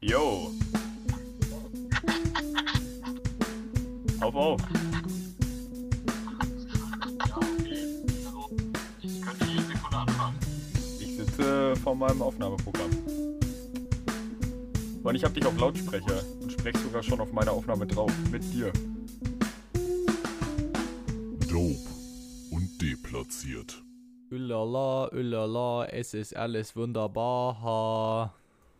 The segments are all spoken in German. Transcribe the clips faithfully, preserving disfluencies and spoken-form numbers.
Yo. Auf, auf. Ja, okay. Also, ich könnte jede Sekunde anfangen. Ich sitze vor meinem Aufnahmeprogramm. Und ich habe dich auf Lautsprecher und spreche sogar schon auf meiner Aufnahme drauf. Mit dir. Dope und deplatziert. Ulala, ulala, es ist alles wunderbar. Ha.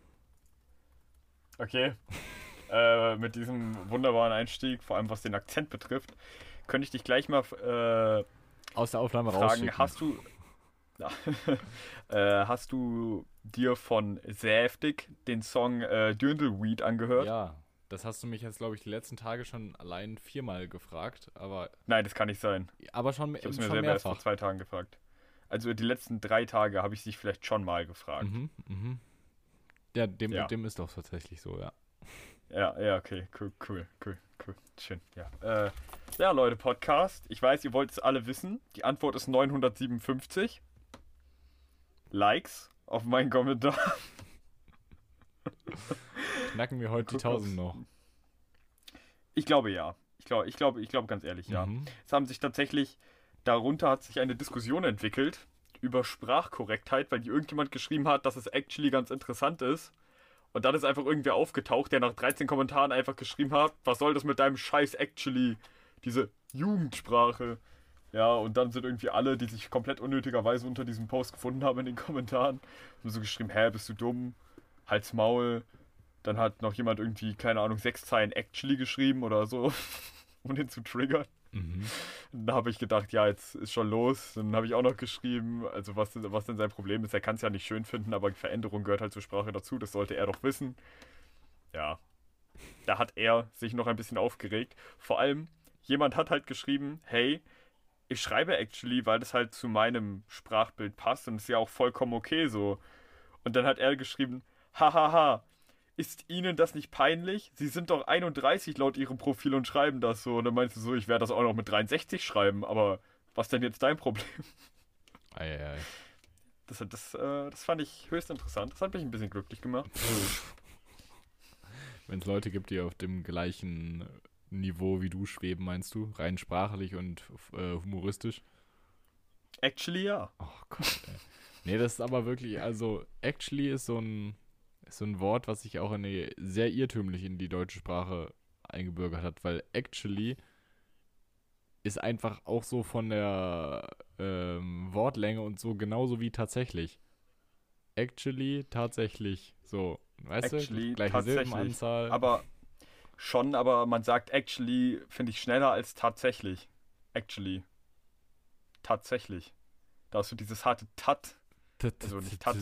Okay. äh, mit diesem wunderbaren Einstieg, vor allem was den Akzent betrifft, könnte ich dich gleich mal äh, Aus der Aufnahme fragen, rausschicken. hast du ja, äh, hast du dir von Säftig den Song äh, Dürndelweed angehört? Ja, das hast du mich jetzt, glaube ich, die letzten Tage schon allein viermal gefragt, aber, Nein, das kann nicht sein. aber schon, Ich habe es mir schon selber erst vor mehrfach. zwei Tagen gefragt. Also die letzten drei Tage habe ich dich vielleicht schon mal gefragt. Mhm, mhm. Ja, dem, Ja. dem ist doch tatsächlich so, ja. Ja, ja, okay, cool, cool, cool, cool, schön, ja. Äh, ja, Leute, Podcast. Ich weiß, ihr wollt es alle wissen. Die Antwort ist neunhundertsiebenundfünfzig Likes auf meinen Kommentar. Knacken wir heute die Guck tausend aufs- noch. Ich glaube ja. Ich glaube, ich glaube, ich glaube ganz ehrlich, ja. Mhm. Es haben sich tatsächlich, darunter hat sich eine Diskussion entwickelt über Sprachkorrektheit, weil die irgendjemand geschrieben hat, dass es actually ganz interessant ist. Und dann ist einfach irgendwer aufgetaucht, der nach dreizehn Kommentaren einfach geschrieben hat, was soll das mit deinem Scheiß actually? Diese Jugendsprache. Ja, und dann sind irgendwie alle, die sich komplett unnötigerweise unter diesem Post gefunden haben in den Kommentaren, haben so geschrieben, hä, bist du dumm? Halt's Maul. Dann hat noch jemand irgendwie, keine Ahnung, sechs Zeilen actually geschrieben oder so, um den zu triggern. Mhm. Dann habe ich gedacht, ja, jetzt ist schon los. Dann habe ich auch noch geschrieben, also was, was denn sein Problem ist. Er kann es ja nicht schön finden, aber Veränderung gehört halt zur Sprache dazu. Das sollte er doch wissen. Ja, da hat er sich noch ein bisschen aufgeregt. Vor allem, jemand hat halt geschrieben, hey, ich schreibe actually, weil das halt zu meinem Sprachbild passt und ist ja auch vollkommen okay so. Und dann hat er geschrieben, hahaha, ist Ihnen das nicht peinlich? Sie sind doch einunddreißig laut Ihrem Profil und schreiben das so. Und dann meinst du so, ich werde das auch noch mit dreiundsechzig schreiben, aber was denn jetzt dein Problem? Eieiei. Das, das, äh, das fand ich höchst interessant. Das hat mich ein bisschen glücklich gemacht. Wenn es Leute gibt, die auf dem gleichen Niveau wie du schweben, meinst du? Rein sprachlich und äh, humoristisch? Actually, ja. Oh Gott, ey. Nee, das ist aber wirklich, also actually ist so ein, ist so ein Wort, was sich auch in die, sehr irrtümlich in die deutsche Sprache eingebürgert hat, weil actually ist einfach auch so von der ähm, Wortlänge und so genauso wie tatsächlich. Actually, tatsächlich, so, weißt Actually, du? Gleiche tatsächlich. Silbenanzahl. Aber schon, aber man sagt actually, finde ich, schneller als tatsächlich. Actually. Tatsächlich. Da hast du dieses harte Tat. Also nicht tat.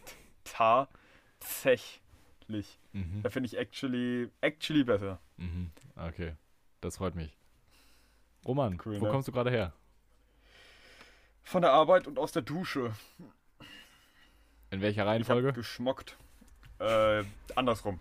Tatsächlich. Mhm. Da finde ich actually, actually besser. Mhm. Okay, das freut mich. Roman, Cool, wo ne? kommst du gerade her? Von der Arbeit und aus der Dusche. In welcher Ich Reihenfolge? habe geschmockt. Äh, andersrum.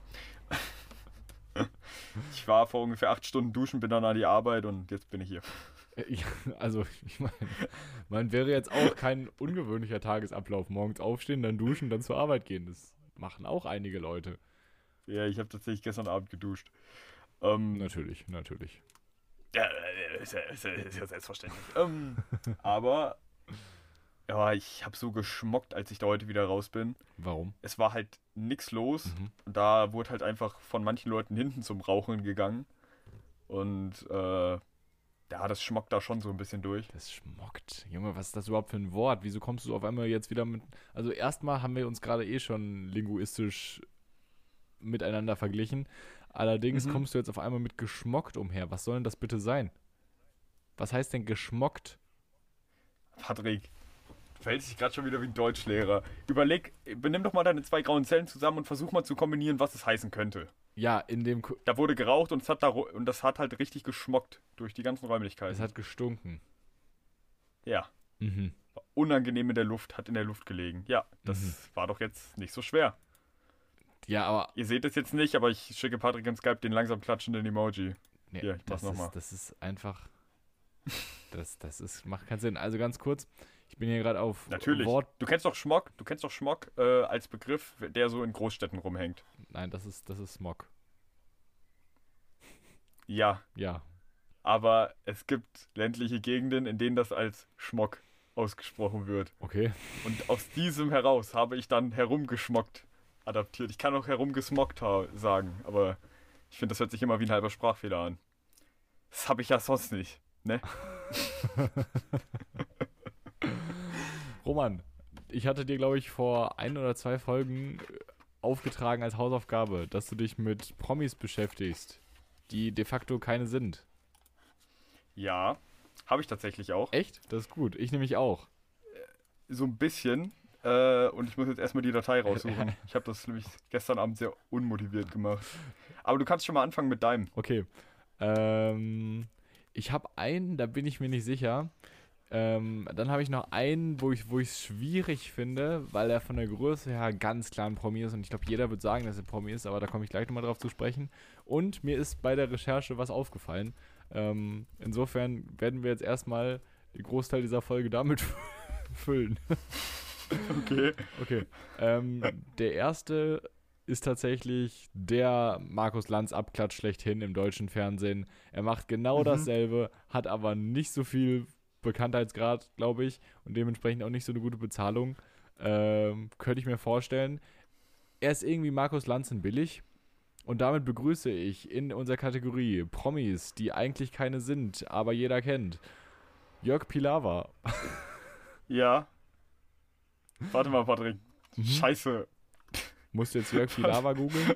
Ich war vor ungefähr acht Stunden duschen, bin dann an die Arbeit und jetzt bin ich hier. Äh, ja, also, ich meine, man wäre jetzt auch kein ungewöhnlicher Tagesablauf. Morgens aufstehen, dann duschen, dann zur Arbeit gehen. Das machen auch einige Leute. Ja, ich habe tatsächlich gestern Abend geduscht. Ähm, Natürlich, natürlich. ja, äh, ist ja, ist ja, ist ja selbstverständlich. ähm, aber ja, ich habe so geschmockt, als ich da heute wieder raus bin. Warum? Es war halt nix los. Mhm. Und da wurde halt einfach von manchen Leuten hinten zum Rauchen gegangen. Und äh, ja, das schmockt da schon so ein bisschen durch. Das schmockt. Junge, was ist das überhaupt für ein Wort? Wieso kommst du auf einmal jetzt wieder mit... Also erstmal haben wir uns gerade eh schon linguistisch miteinander verglichen. Allerdings Mhm. kommst du jetzt auf einmal mit geschmockt umher. Was soll denn das bitte sein? Was heißt denn geschmockt? Patrick, du verhältst dich gerade schon wieder wie ein Deutschlehrer. Überleg, benimm doch mal deine zwei grauen Zellen zusammen und versuch mal zu kombinieren, was es heißen könnte. Ja, in dem... Ko- Da wurde geraucht und es hat, da, ru- und das hat halt richtig geschmockt durch die ganzen Räumlichkeiten. Es hat gestunken. ja, Mhm. war unangenehm in der Luft, hat in der Luft gelegen. Ja, das Mhm. war doch jetzt nicht so schwer. Ja, aber... Ihr seht es jetzt nicht, aber ich schicke Patrick in Skype den langsam klatschenden Emoji. Nee, Hier, ich mach's das, noch mal. ist, das ist einfach... Das, das ist, macht keinen Sinn. Also ganz kurz, Ich bin hier gerade auf Natürlich. Wort... Du kennst doch Schmock, du kennst doch Schmock äh, als Begriff, der so in Großstädten rumhängt. Nein, das ist, das ist Smog. Ja, Ja. aber es gibt ländliche Gegenden, in denen das als Schmock ausgesprochen wird. Okay. Und aus diesem heraus habe ich dann herumgeschmockt adaptiert. Ich kann auch herumgesmockt ha- sagen, aber ich finde, das hört sich immer wie ein halber Sprachfehler an. Das habe ich ja sonst nicht, ne? Roman, ich hatte dir, glaube ich, vor ein oder zwei Folgen aufgetragen als Hausaufgabe, dass du dich mit Promis beschäftigst, die de facto keine sind. Ja, habe ich tatsächlich auch. Echt? Das ist gut. Ich nämlich auch. So ein bisschen. Äh, und ich muss jetzt erstmal die Datei raussuchen. Ich habe das nämlich gestern Abend sehr unmotiviert gemacht. Aber du kannst schon mal anfangen mit deinem. Okay. Ähm, ich habe einen, da bin ich mir nicht sicher. Ähm, dann habe ich noch einen, wo ich wo ich es schwierig finde, weil er von der Größe her ganz klar ein Promi ist. Und ich glaube, jeder wird sagen, dass er ein Promi ist, aber da komme ich gleich nochmal drauf zu sprechen. Und mir ist bei der Recherche was aufgefallen. Ähm, insofern werden wir jetzt erstmal den Großteil dieser Folge damit füllen. Okay. Okay. Ähm, der erste ist tatsächlich der Markus Lanz Abklatsch schlechthin im deutschen Fernsehen. Er macht genau Mhm. dasselbe, hat aber nicht so viel Bekanntheitsgrad, glaube ich, und dementsprechend auch nicht so eine gute Bezahlung. Ähm, könnte ich mir vorstellen. Er ist irgendwie Markus Lanz in billig. Und damit begrüße ich in unserer Kategorie Promis, die eigentlich keine sind, aber jeder kennt. Jörg Pilawa. Ja. Warte mal, Patrick. Mhm. Scheiße. Musst du jetzt Jörg Pilawa googeln?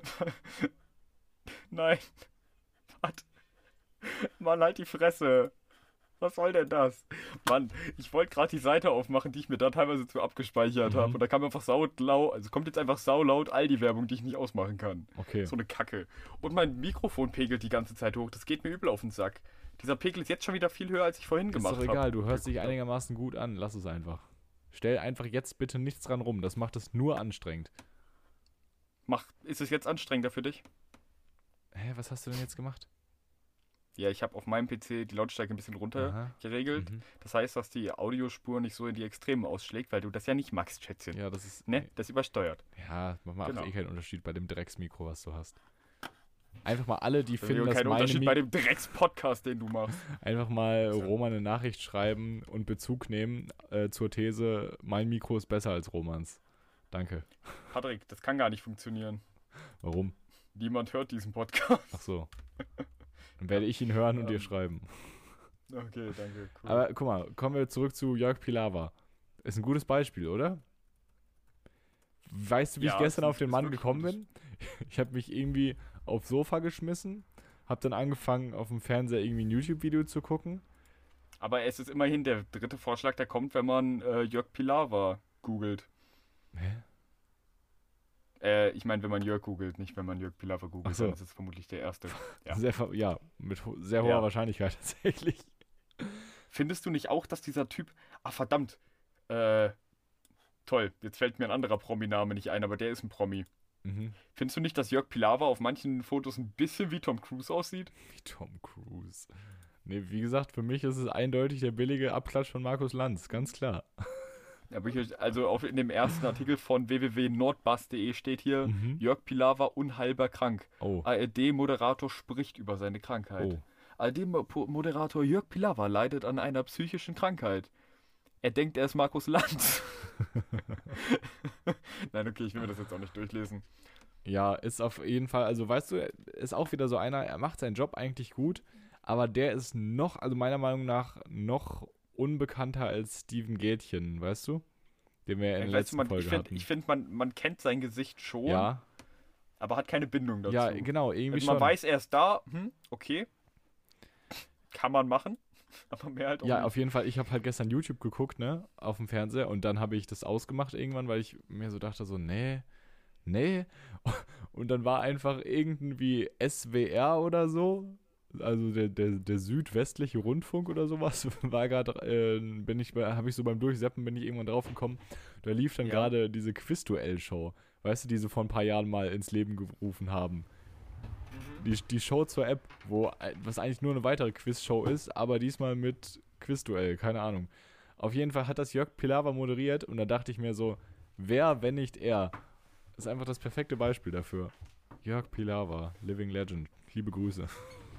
Nein. Warte. Mann, halt die Fresse. Was soll denn das? Mann, ich wollte gerade die Seite aufmachen, die ich mir da teilweise zu abgespeichert Mhm. habe. Und da kam einfach saulaut, also kommt jetzt einfach saulaut all die Werbung, die ich nicht ausmachen kann. Okay. So eine Kacke. Und mein Mikrofon pegelt die ganze Zeit hoch. Das geht mir übel auf den Sack. Dieser Pegel ist jetzt schon wieder viel höher, als ich vorhin Ist gemacht doch habe. egal, du hörst dich einigermaßen gut an. Lass es einfach. Stell einfach jetzt bitte nichts dran rum. Das macht es nur anstrengend. Mach, ist es jetzt anstrengender für dich? Hä, was hast du denn jetzt gemacht? Ja, ich habe auf meinem P C die Lautstärke ein bisschen runter Aha. geregelt. Mhm. Das heißt, dass die Audiospur nicht so in die Extremen ausschlägt, weil du das ja nicht magst, Schätzchen. Ja, das ist. Ne? Das übersteuert. Ja, macht Genau. eh keinen Unterschied bei dem Drecksmikro, was du hast. Einfach mal alle, die Das finden, ist dass kein meine Unterschied Mi- bei dem Drecks-Podcast, den du machst. einfach mal So. Roman eine Nachricht schreiben und Bezug nehmen äh, zur These, mein Mikro ist besser als Romans. Danke. Patrick, das kann gar nicht funktionieren. Warum? Niemand hört diesen Podcast. Ach so. Dann werde ich ihn hören und dir Ähm. schreiben. Okay, danke. Cool. Aber guck mal, kommen wir zurück zu Jörg Pilawa. Ist ein gutes Beispiel, oder? Weißt du, wie Ja, ich gestern ist- auf den ist Mann wirklich gekommen gutes- bin? Ich habe mich irgendwie aufs Sofa geschmissen, habe dann angefangen, auf dem Fernseher irgendwie ein YouTube-Video zu gucken. Aber es ist immerhin der dritte Vorschlag, der kommt, wenn man äh, Jörg Pilawa googelt. Hä? Äh, ich meine, wenn man Jörg googelt, nicht wenn man Jörg Pilawa googelt. Ach so. Dann ist es vermutlich der erste. Ja. Sehr, ver- ja, mit ho sehr hoher Ja. Wahrscheinlichkeit tatsächlich. Findest du nicht auch, dass dieser Typ... Ah, verdammt. Äh, toll. Jetzt fällt mir ein anderer Promi-Name nicht ein, aber der ist ein Promi. Mhm. Findest du nicht, dass Jörg Pilawa auf manchen Fotos ein bisschen wie Tom Cruise aussieht? Wie Tom Cruise. Nee, wie gesagt, für mich ist es eindeutig der billige Abklatsch von Markus Lanz, ganz klar. Aber hier, also auf, in dem ersten Artikel von w w w punkt nordbass punkt de steht hier, Mhm. Jörg Pilawa unheilbar krank. Oh, A R D-Moderator spricht über seine Krankheit. oh. A R D-Moderator Jörg Pilawa leidet an einer psychischen Krankheit. Er denkt, er ist Markus Lanz. Nein, okay, ich will mir das jetzt auch nicht durchlesen. Ja, ist auf jeden Fall, also weißt du, er ist auch wieder so einer, er macht seinen Job eigentlich gut, aber der ist noch, also meiner Meinung nach, noch unbekannter als Steven Gätchen, weißt du? Den wir ja in der Weißt du, letzten man, Folge ich finde, hatten. ich find, man, man kennt sein Gesicht schon, Ja, aber hat keine Bindung dazu. ja, genau, irgendwie Also man schon. weiß, er ist da, hm, okay. Kann man machen, aber mehr halt auch Ja, nicht. auf jeden Fall. Ich habe halt gestern YouTube geguckt, ne, auf dem Fernseher und dann habe ich das ausgemacht irgendwann, weil ich mir so dachte, so, nee, nee. Und dann war einfach irgendwie S W R oder so, also der, der, der südwestliche Rundfunk oder sowas, war gerade, äh, bin ich, habe ich so beim Durchseppen, bin ich irgendwann drauf gekommen, da lief dann Ja. gerade diese Quizduell-Show, weißt du, die sie vor ein paar Jahren mal ins Leben gerufen haben. Die, die Show zur App, wo, was eigentlich nur eine weitere Quizshow ist, aber diesmal mit Quizduell, keine Ahnung. Auf jeden Fall hat das Jörg Pilawa moderiert und da dachte ich mir so, wer, wenn nicht er? Das ist einfach das perfekte Beispiel dafür. Jörg Pilawa, Living Legend. Liebe Grüße.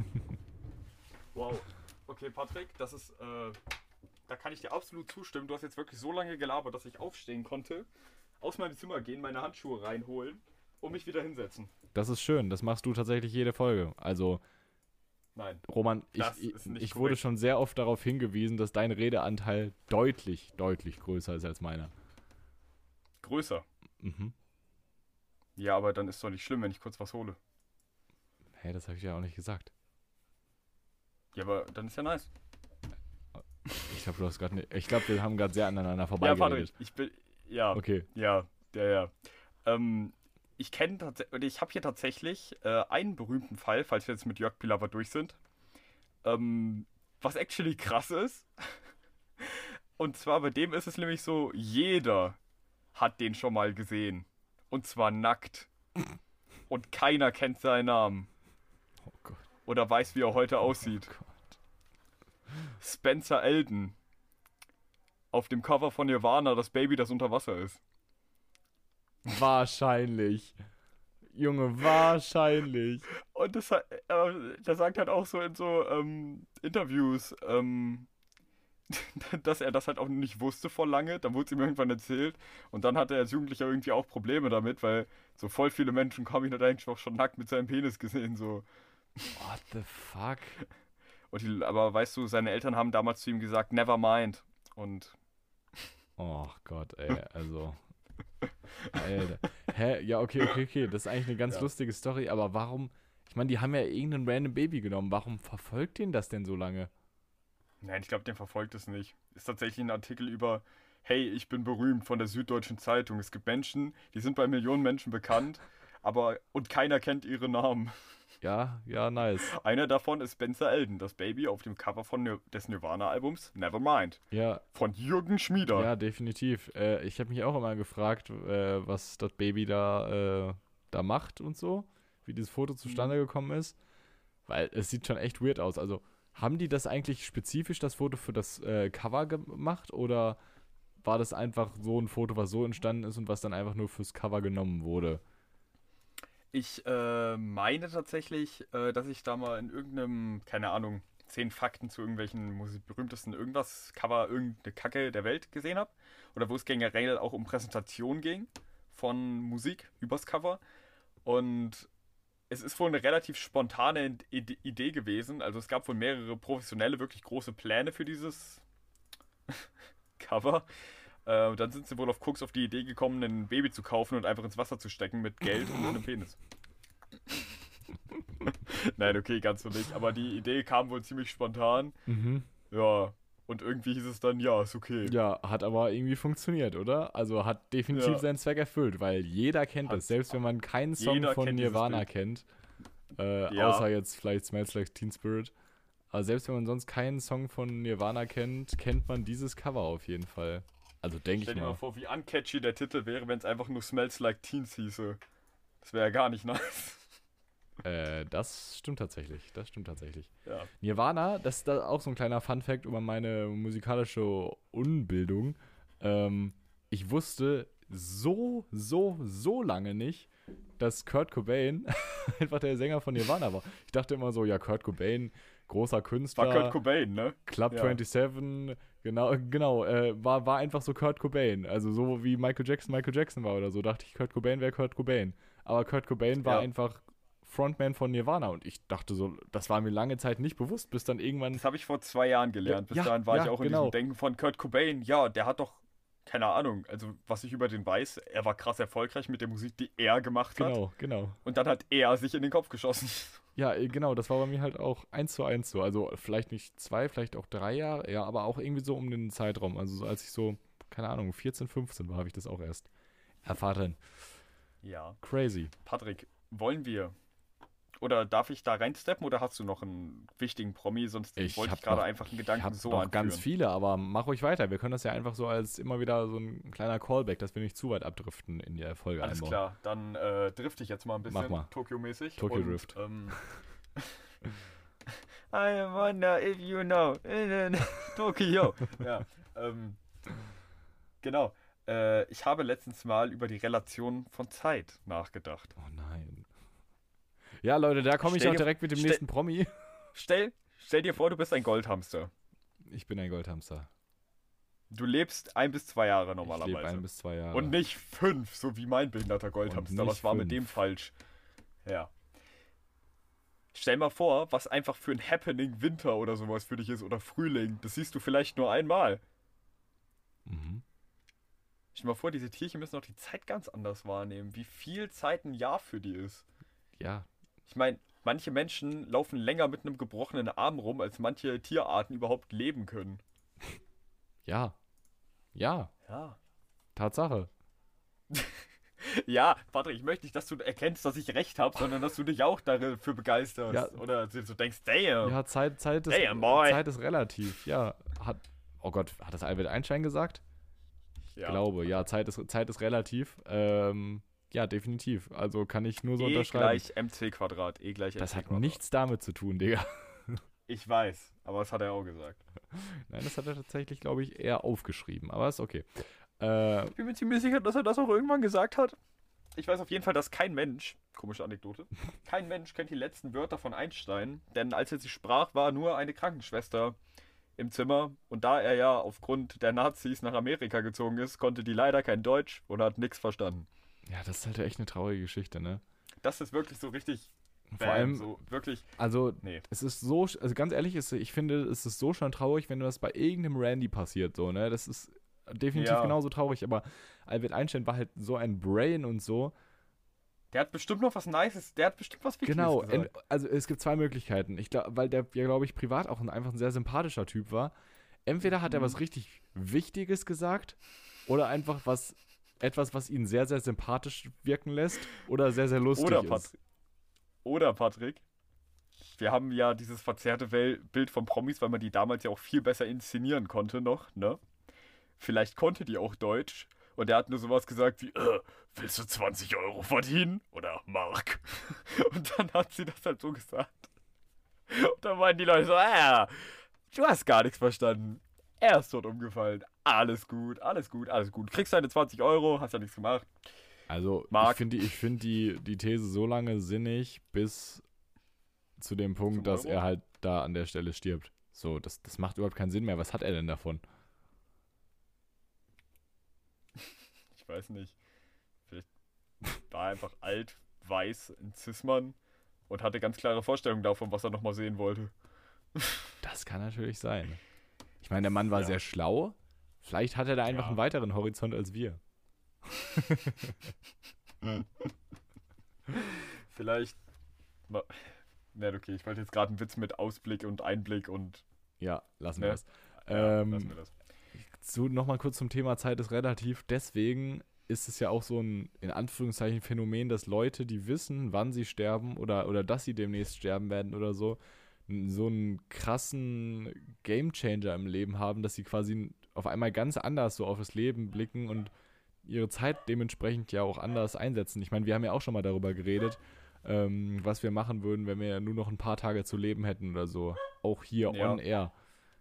Wow. Okay, Patrick, das ist, äh, da kann ich dir absolut zustimmen. Du hast jetzt wirklich so lange gelabert, dass ich aufstehen konnte, aus meinem Zimmer gehen, meine Handschuhe reinholen und mich wieder hinsetzen. Das ist schön, das machst du tatsächlich jede Folge. Also, Nein. Roman, ich, Das ich, ist nicht ich wurde korrekt. schon sehr oft darauf hingewiesen, dass dein Redeanteil deutlich, deutlich größer ist als meiner. Größer. Mhm. Ja, aber dann ist doch nicht schlimm, wenn ich kurz was hole. Hä, das habe ich ja auch nicht gesagt. Ja, aber dann ist ja nice. Ich glaube, du hast gerade nicht. Ich glaube, wir haben gerade sehr aneinander Ja, Patrick, vorbeigeredet. ich bin, ja, Okay. ja, ja, ja. Ähm, ich kenne tatsächlich, ich habe hier tatsächlich äh, einen berühmten Fall, falls wir jetzt mit Jörg Pilawa durch sind. Ähm, was actually krass ist. Und zwar bei dem ist es nämlich so, jeder hat den schon mal gesehen. Und zwar nackt. Und keiner kennt seinen Namen. Oh Gott. Oder weiß, wie er heute aussieht. Oh Gott. Spencer Elden. Auf dem Cover von Nirvana, das Baby, das unter Wasser ist. Wahrscheinlich. Junge, wahrscheinlich. Und das, hat- äh, der sagt halt auch so in so ähm, Interviews, ähm, dass er das halt auch nicht wusste vor lange. Dann wurde es ihm irgendwann erzählt. Und dann hatte er als Jugendlicher irgendwie auch Probleme damit, weil so voll viele Menschen haben ihn halt eigentlich auch schon nackt mit seinem Penis gesehen. So. What the fuck? Und die, aber weißt du, seine Eltern haben damals zu ihm gesagt, never mind. Und Oh Gott, ey, also. Alter. Hä? Ja, okay, okay, okay. Das ist eigentlich eine ganz Ja. lustige Story, aber warum? Ich meine, die haben ja irgendein random Baby genommen. Warum verfolgt den das denn so lange? nein, ich glaube, den verfolgt es nicht. Ist tatsächlich ein Artikel über, hey, ich bin berühmt von der Süddeutschen Zeitung. Es gibt Menschen, die sind bei Millionen Menschen bekannt, aber und keiner kennt ihre Namen. Ja, ja, nice. Einer davon ist Spencer Elden, das Baby auf dem Cover von Nir des Nirvana-Albums Nevermind Ja, von Jürgen Schmieder. ja, definitiv. Äh, ich habe mich auch immer gefragt, äh, was das Baby da, äh, da macht und so, wie dieses Foto zustande gekommen ist. Weil es sieht schon echt weird aus. Also, haben die das eigentlich spezifisch, das Foto für das äh, Cover gemacht? Oder war das einfach so ein Foto, was so entstanden ist und was dann einfach nur fürs Cover genommen wurde? Ich äh, meine tatsächlich, äh, dass ich da mal in irgendeinem, keine Ahnung, zehn Fakten zu irgendwelchen Musik berühmtesten irgendwas, Cover, irgendeine Kacke der Welt gesehen habe. Oder wo es generell auch um Präsentation ging von Musik übers Cover. Und es ist wohl eine relativ spontane Ide- Idee gewesen. Also es gab wohl mehrere professionelle, wirklich große Pläne für dieses Cover. Äh, und dann sind sie wohl auf Koks auf die Idee gekommen, ein Baby zu kaufen und einfach ins Wasser zu stecken mit Geld und einem Penis. Nein, okay, ganz so nicht. Aber die Idee kam wohl ziemlich spontan. Mhm. Ja, und irgendwie hieß es dann, ja, ist okay. Ja, hat aber irgendwie funktioniert, oder? Also hat definitiv Ja. seinen Zweck erfüllt, weil jeder kennt Hat- es. Selbst wenn man keinen Song jeder von kennt dieses Nirvana Bild. kennt, äh, Ja. außer jetzt vielleicht Smells Like Teen Spirit, aber selbst wenn man sonst keinen Song von Nirvana kennt, kennt man dieses Cover auf jeden Fall. Also denke Stell ich dir mal mal. vor, wie uncatchy der Titel wäre, wenn es einfach nur Smells Like Teens hieße. Das wäre ja gar nicht nice. Äh, das stimmt tatsächlich. Das stimmt tatsächlich. Ja. Nirvana, das ist da auch so ein kleiner Funfact über meine musikalische Unbildung. Ähm, ich wusste so, so, so lange nicht, dass Kurt Cobain einfach der Sänger von Nirvana war. Ich dachte immer so, ja, Kurt Cobain, großer Künstler, War Kurt Cobain, ne? Club Ja. siebenundzwanzig, genau, genau, äh, war, war einfach so Kurt Cobain. Also so wie Michael Jackson Michael Jackson war oder so, dachte ich, Kurt Cobain wäre Kurt Cobain. Aber Kurt Cobain war Ja. einfach Frontman von Nirvana und ich dachte so, das war mir lange Zeit nicht bewusst, bis dann irgendwann, Das habe ich vor zwei Jahren gelernt. Bis Ja, dahin war ja, ich auch in genau. diesem Denken von Kurt Cobain. Ja, der hat doch, keine Ahnung, also was ich über den weiß, er war krass erfolgreich mit der Musik, die er gemacht hat. genau, genau. Und dann hat er sich in den Kopf geschossen. Ja, äh, genau, das war bei mir halt auch eins zu eins so. Also vielleicht nicht zwei, vielleicht auch drei Jahre, ja, aber auch irgendwie so um den Zeitraum. Also so, als ich so, keine Ahnung, vierzehn, fünfzehn war, habe ich das auch erst erfahren. Ja. Crazy. Patrick, wollen wir? Oder darf ich da reinsteppen oder hast du noch einen wichtigen Promi? Sonst Ich wollte hab ich gerade noch- einfach einen Ich Gedanken habe so noch anführen. ganz viele, aber mach ruhig weiter. Wir können das ja einfach so als immer wieder so ein kleiner Callback, dass wir nicht zu weit abdriften in der Folge Alles einbauen. klar, dann äh, drifte ich jetzt mal ein bisschen Mach mal. Tokio-mäßig. Tokyo und, Drift. Ähm, I wonder if you know. Tokio. Ja. ähm, genau. Äh, ich habe letztens mal über die Relation von Zeit nachgedacht. Oh nein. Ja, Leute, da komme ich Stell auch dir- direkt mit dem stell- nächsten Promi. Stell, stell dir vor, du bist ein Goldhamster. Ich bin ein Goldhamster. Du lebst ein bis zwei Jahre Ich lebe normalerweise. ein bis zwei Jahre. Und nicht fünf, so wie mein behinderter Goldhamster. nicht Was war mit fünf. dem falsch? Ja. Stell mal vor, was einfach für ein Happening Winter oder sowas für dich ist oder Frühling. Das siehst du vielleicht nur einmal. Mhm. Stell dir mal vor, diese Tierchen müssen auch die Zeit ganz anders wahrnehmen. Wie viel Zeit ein Jahr für die ist. Ja, Ich meine, manche Menschen laufen länger mit einem gebrochenen Arm rum, als manche Tierarten überhaupt leben können. ja. Ja, Ja. Tatsache. Ja, Patrick, ich möchte nicht, dass du erkennst, dass ich recht habe, sondern dass du dich auch dafür begeisterst. Ja. Oder dass du denkst, damn. Ja, Zeit, Zeit, ist, Damn, boy. Zeit ist relativ. Ja, hat. Oh Gott, hat das Albert Einstein gesagt? Ich Ja. glaube, ja, Zeit ist, Zeit ist relativ. Ähm, ja, definitiv. Also kann ich nur so E unterschreiben. gleich mc Quadrat. E gleich Das mc hat Quadrat. nichts damit zu tun, Digga. Ich weiß, aber das hat er auch gesagt. Nein, das hat er tatsächlich, glaube ich, eher aufgeschrieben. Aber ist okay. Äh, Ich bin mir ziemlich sicher, dass er das auch irgendwann gesagt hat. Ich weiß auf jeden Fall, dass kein Mensch, komische Anekdote, kein Mensch kennt die letzten Wörter von Einstein, denn als er sie sprach, war nur eine Krankenschwester im Zimmer und da er ja aufgrund der Nazis nach Amerika gezogen ist, konnte die leider kein Deutsch und hat nichts verstanden. ja, das ist halt echt eine traurige Geschichte, ne? Das ist wirklich so richtig, Vor bam, allem, so wirklich, also, nee. es ist so, also ganz ehrlich, ist, ich finde, es ist so schon traurig, wenn das bei irgendeinem Randy passiert, so, ne? Das ist definitiv Ja. genauso traurig, aber Albert Einstein war halt so ein Brain und so. Der hat bestimmt noch was Nices, der hat bestimmt was Wichtiges Genau, gesagt. ent- also es gibt zwei Möglichkeiten. Ich glaub, weil der ja, glaube ich, privat auch ein, einfach ein sehr sympathischer Typ war. Entweder hat er Mhm. was richtig Wichtiges gesagt oder einfach was, etwas, was ihn sehr, sehr sympathisch wirken lässt oder sehr, sehr lustig Oder ist. Patrick. Oder Patrick. Wir haben ja dieses verzerrte Wel- Bild von Promis, weil man die damals ja auch viel besser inszenieren konnte noch, ne? Vielleicht konnte die auch Deutsch und der hat nur sowas gesagt wie, äh, willst du zwanzig Euro verdienen? Oder Mark? Und dann hat sie das halt so gesagt. Und dann meinen die Leute so, ah, du hast gar nichts verstanden. Er ist tot umgefallen. Alles gut, alles gut, alles gut. Kriegst deine zwanzig Euro, hast ja nichts gemacht. Also Marc. ich finde die, ich find die, die These so lange sinnig, bis zu dem Punkt, Zum dass Euro? er halt da an der Stelle stirbt. So, das, das macht überhaupt keinen Sinn mehr. Was hat er denn davon? Ich weiß nicht. Vielleicht war er einfach alt, weiß, ein Cis-Mann und hatte ganz klare Vorstellungen davon, was er nochmal sehen wollte. Das kann natürlich sein. Ich meine, der Mann war Ja. sehr schlau. Vielleicht hat er da einfach Ja. einen weiteren Horizont als wir. Vielleicht. Ma- Na, okay, ich wollte jetzt gerade einen Witz mit Ausblick und Einblick und. Ja, lassen wir Ne? das. Ja, Ähm, lassen wir das. Zu, nochmal kurz zum Thema Zeit ist relativ. Deswegen ist es ja auch so ein, in Anführungszeichen, Phänomen, dass Leute, die wissen, wann sie sterben oder, oder dass sie demnächst sterben werden oder so, n- so einen krassen Gamechanger im Leben haben, dass sie quasi auf einmal ganz anders so auf das Leben blicken und ihre Zeit dementsprechend ja auch anders einsetzen. Ich meine, wir haben ja auch schon mal darüber geredet, ähm, was wir machen würden, wenn wir nur noch ein paar Tage zu leben hätten oder so. Auch hier Ja. on air.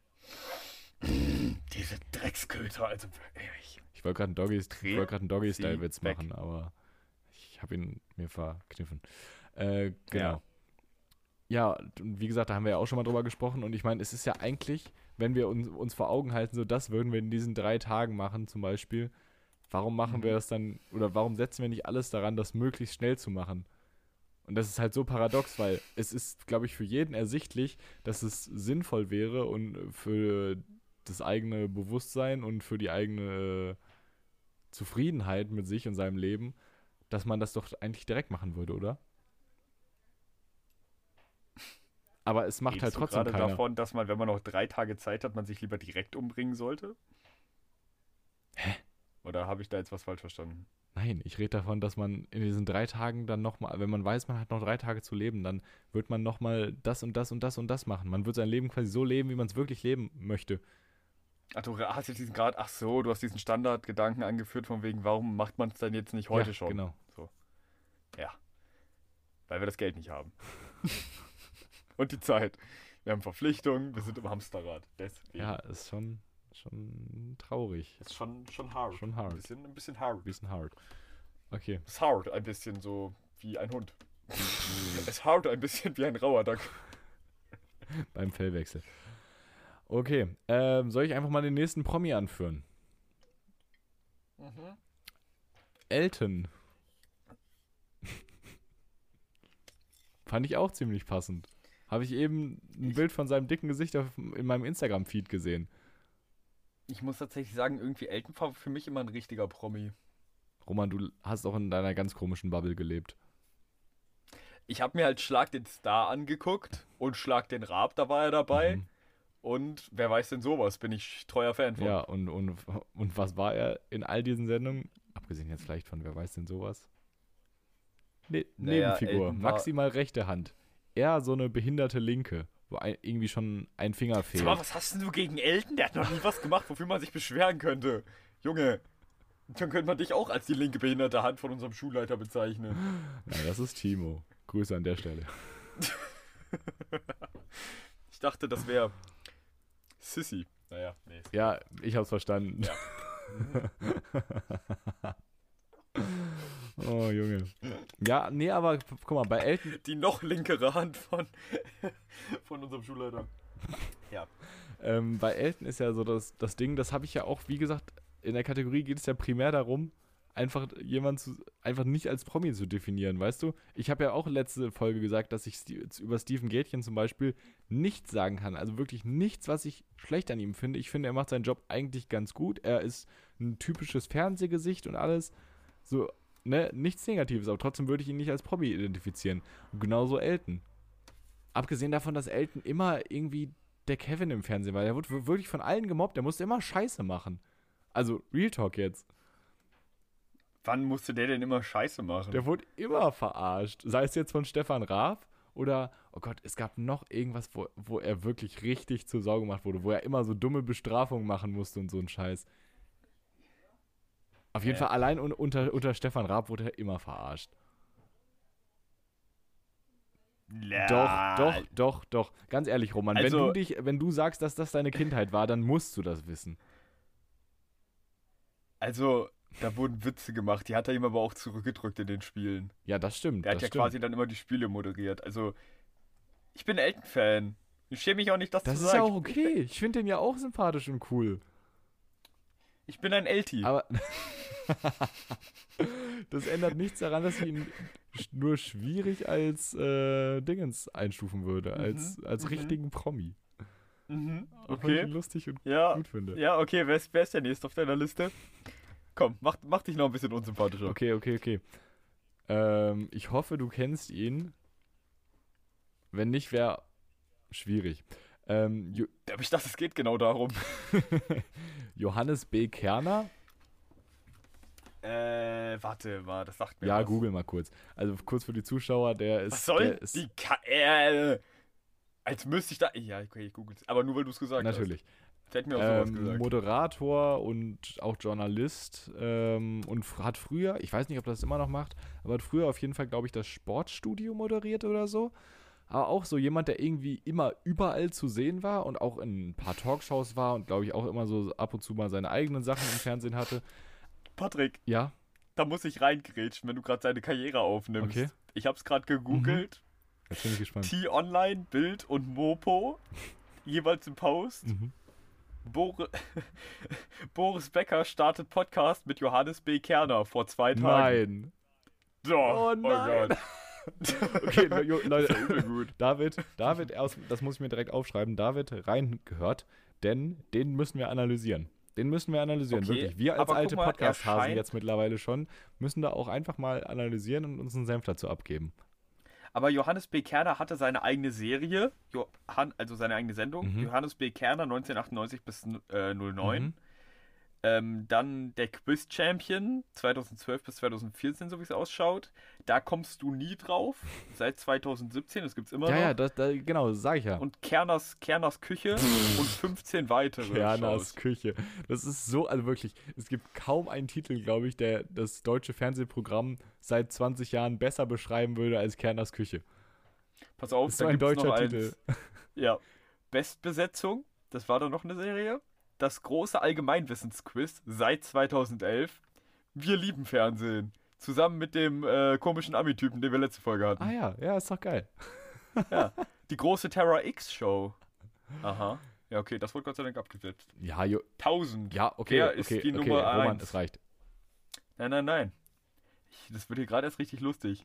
Diese Drecksköter, also. Ich, Ich wollte gerade einen Doggy, ich Dreh wollte gerade einen Doggy-Style-Witz sie weg. machen, aber ich habe ihn mir verkniffen. Äh, genau. Ja, und wie gesagt, da haben wir ja auch schon mal drüber gesprochen und ich meine, es ist ja eigentlich, wenn wir uns, uns vor Augen halten, so das würden wir in diesen drei Tagen machen zum Beispiel, warum machen Mhm. wir das dann, oder warum setzen wir nicht alles daran, das möglichst schnell zu machen? Und das ist halt so paradox, weil es ist, glaube ich, für jeden ersichtlich, dass es sinnvoll wäre und für das eigene Bewusstsein und für die eigene Zufriedenheit mit sich und seinem Leben, dass man das doch eigentlich direkt machen würde, oder? Aber es macht redest halt du trotzdem gerade keiner. davon, dass man, wenn man noch drei Tage Zeit hat, man sich lieber direkt umbringen sollte? Hä? Oder habe ich da jetzt was falsch verstanden? Nein, ich rede davon, dass man in diesen drei Tagen dann nochmal, wenn man weiß, man hat noch drei Tage zu leben, dann wird man nochmal das und das und das und das machen. Man wird sein Leben quasi so leben, wie man es wirklich leben möchte. Ach, du hast jetzt diesen Grad, ach so, du hast diesen Standardgedanken angeführt, von wegen, warum macht man es dann jetzt nicht heute ja, schon? Genau. Ja. Weil wir das Geld nicht haben. Und die Zeit. Wir haben Verpflichtungen, wir sind im Hamsterrad. Deswegen. Ja, ist schon, schon traurig. Ist schon, schon hart. Schon hart. Ein bisschen, ein bisschen hard. Bisschen hart. Okay. Ist hard, ein bisschen so wie ein Hund. Es hart ein bisschen wie ein rauer Dackel. Beim Fellwechsel. Okay, ähm, soll ich einfach mal den nächsten Promi anführen? Mhm. Elton. Fand ich auch ziemlich passend. Habe ich eben ein Bild von seinem dicken Gesicht auf, in meinem Instagram-Feed gesehen. Ich muss tatsächlich sagen, irgendwie Elton war für mich immer ein richtiger Promi. Roman, du hast auch in deiner ganz komischen Bubble gelebt. Ich habe mir halt Schlag den Star angeguckt und Schlag den Raab, da war er dabei. Mhm. Und wer weiß denn sowas, bin ich treuer Fan von. Ja, und, und, und was war er in all diesen Sendungen? Abgesehen jetzt vielleicht von wer weiß denn sowas? Ne Naja, Nebenfigur, Elton war- maximal rechte Hand. Er so eine behinderte Linke, wo ein, irgendwie schon ein Finger fehlt. Sag mal, was hast denn du gegen Elton? Der hat noch nie was gemacht, wofür man sich beschweren könnte. Junge, dann könnte man dich auch als die linke behinderte Hand von unserem Schulleiter bezeichnen. Nein, das ist Timo. Grüße an der Stelle. Ich dachte, das wäre Sissy. Naja, nee. Ja, ich hab's verstanden. Ja. Oh, Junge. Ja, nee, aber guck mal, bei Elton, Die noch linkere Hand von, von unserem Schulleiter. Ja. ähm, bei Elton ist ja so das, das Ding, das habe ich ja auch, wie gesagt, in der Kategorie geht es ja primär darum, einfach jemand zu, einfach nicht als Promi zu definieren, weißt du? Ich habe ja auch letzte Folge gesagt, dass ich Sti- über Steven Gätchen zum Beispiel nichts sagen kann. Also wirklich nichts, was ich schlecht an ihm finde. Ich finde, er macht seinen Job eigentlich ganz gut. Er ist ein typisches Fernsehgesicht und alles. So, ne, nichts Negatives, aber trotzdem würde ich ihn nicht als Promi identifizieren. Und genauso Elton. Abgesehen davon, dass Elton immer irgendwie der Kevin im Fernsehen war. Der wurde w- wirklich von allen gemobbt. Der musste immer Scheiße machen. Also, Real Talk jetzt. Wann musste der denn immer Scheiße machen? Der wurde immer verarscht. Sei es jetzt von Stefan Raab oder, oh Gott, es gab noch irgendwas, wo, wo er wirklich richtig zur Sau gemacht wurde, wo er immer so dumme Bestrafungen machen musste und so ein Scheiß. Auf jeden Äh. Fall, allein un, unter, unter Stefan Raab wurde er immer verarscht. Ja. Doch, doch, doch, doch. Ganz ehrlich, Roman, wenn Also- du dich, wenn du sagst, dass das deine Kindheit war, dann musst du das wissen. Also, da wurden Witze gemacht, die hat er ihm aber auch zurückgedrückt in den Spielen. Ja, das stimmt. Der das hat ja stimmt. quasi dann immer die Spiele moderiert. Also, ich bin Elton-Fan. Ich schäme mich auch nicht, das, Das zu ist sagen. ja auch okay. Ich finde den ja auch sympathisch und cool. Ich bin ein Elti. Aber das ändert nichts daran, dass ich ihn sch- nur schwierig als äh, Dingens einstufen würde, als, als mhm. richtigen Promi. Mhm. Auch wenn ich ihn Okay. lustig und Ja, gut finde. ja, okay. Wer ist, wer ist der nächste auf deiner Liste? Komm, mach, mach dich noch ein bisschen unsympathischer. Okay, okay, okay. Ähm, ich hoffe, du kennst ihn. Wenn nicht, wäre schwierig. Ähm, Jo- Aber ich dachte, es geht genau darum. Johannes B. Kerner? Äh, warte mal, das sagt mir Ja, was. google mal kurz. Also kurz für die Zuschauer, der ist. Was soll der ist die Ka äh, als müsste ich da... Ja, okay, ich google es. Aber nur, weil du es gesagt natürlich. hast. Der hat mir auch sowas Ähm, gesagt. Moderator und auch Journalist ähm, und f- hat früher, ich weiß nicht, ob er das immer noch macht, aber hat früher auf jeden Fall, glaube ich, das Sportstudio moderiert oder so. Aber auch so jemand, der irgendwie immer überall zu sehen war und auch in ein paar Talkshows war und, glaube ich, auch immer so ab und zu mal seine eigenen Sachen im Fernsehen hatte. Patrick, Ja, da muss ich reingrätschen, wenn du gerade seine Karriere aufnimmst. Okay. Ich hab's gerade gegoogelt. jetzt bin ich gespannt. T-Online, Bild und Mopo. Jeweils im Post. Mhm. Bor Boris Becker startet Podcast mit Johannes B. Kerner vor zwei Tagen. Nein. Doch, Oh nein. Gott. Okay, Le- Jo- Leute, Übel gut. David, David, aus, das muss ich mir direkt aufschreiben, David reingehört, denn den müssen wir analysieren. Den müssen wir analysieren, Okay, wirklich. Wir als aber alte guck mal, er Podcast-Hasen scheint- jetzt mittlerweile schon, müssen da auch einfach mal analysieren und uns einen Senf dazu abgeben. Aber Johannes B. Kerner hatte seine eigene Serie, Johann, also seine eigene Sendung. Mhm. Johannes B. Kerner neunzehnhundertachtundneunzig bis äh, null neun. Mhm. Ähm, dann der Quiz Champion zweitausendzwölf bis zweitausendvierzehn, so wie es ausschaut. Da kommst du nie drauf. Seit zweitausendsiebzehn, das gibt's immer Ja, noch. ja, das, da, genau, das sag ich ja. Und Kerners, Kerners Küche und fünfzehn weitere. Kernas Shows. Küche. Das ist so, also wirklich, es gibt kaum einen Titel, glaube ich, der das deutsche Fernsehprogramm seit zwanzig Jahren besser beschreiben würde als Kerners Küche. Pass auf, Das ist so da ein gibt's deutscher noch Titel. eins. Ja. Bestbesetzung, das war doch noch eine Serie. das große Allgemeinwissensquiz seit zweitausendelf. Wir lieben Fernsehen. Zusammen mit dem äh, komischen Ami-Typen, den wir letzte Folge hatten. Ah ja, ja, ist doch geil. Ja. Die große Terra X-Show. Aha. Ja, okay, das wurde Gott sei Dank abgesetzt. Ja, jo, tausend. ja, okay, Wer okay, ist die okay, Nummer Roman, eins? es reicht. Nein, nein, nein. Ich, das wird hier gerade erst richtig lustig.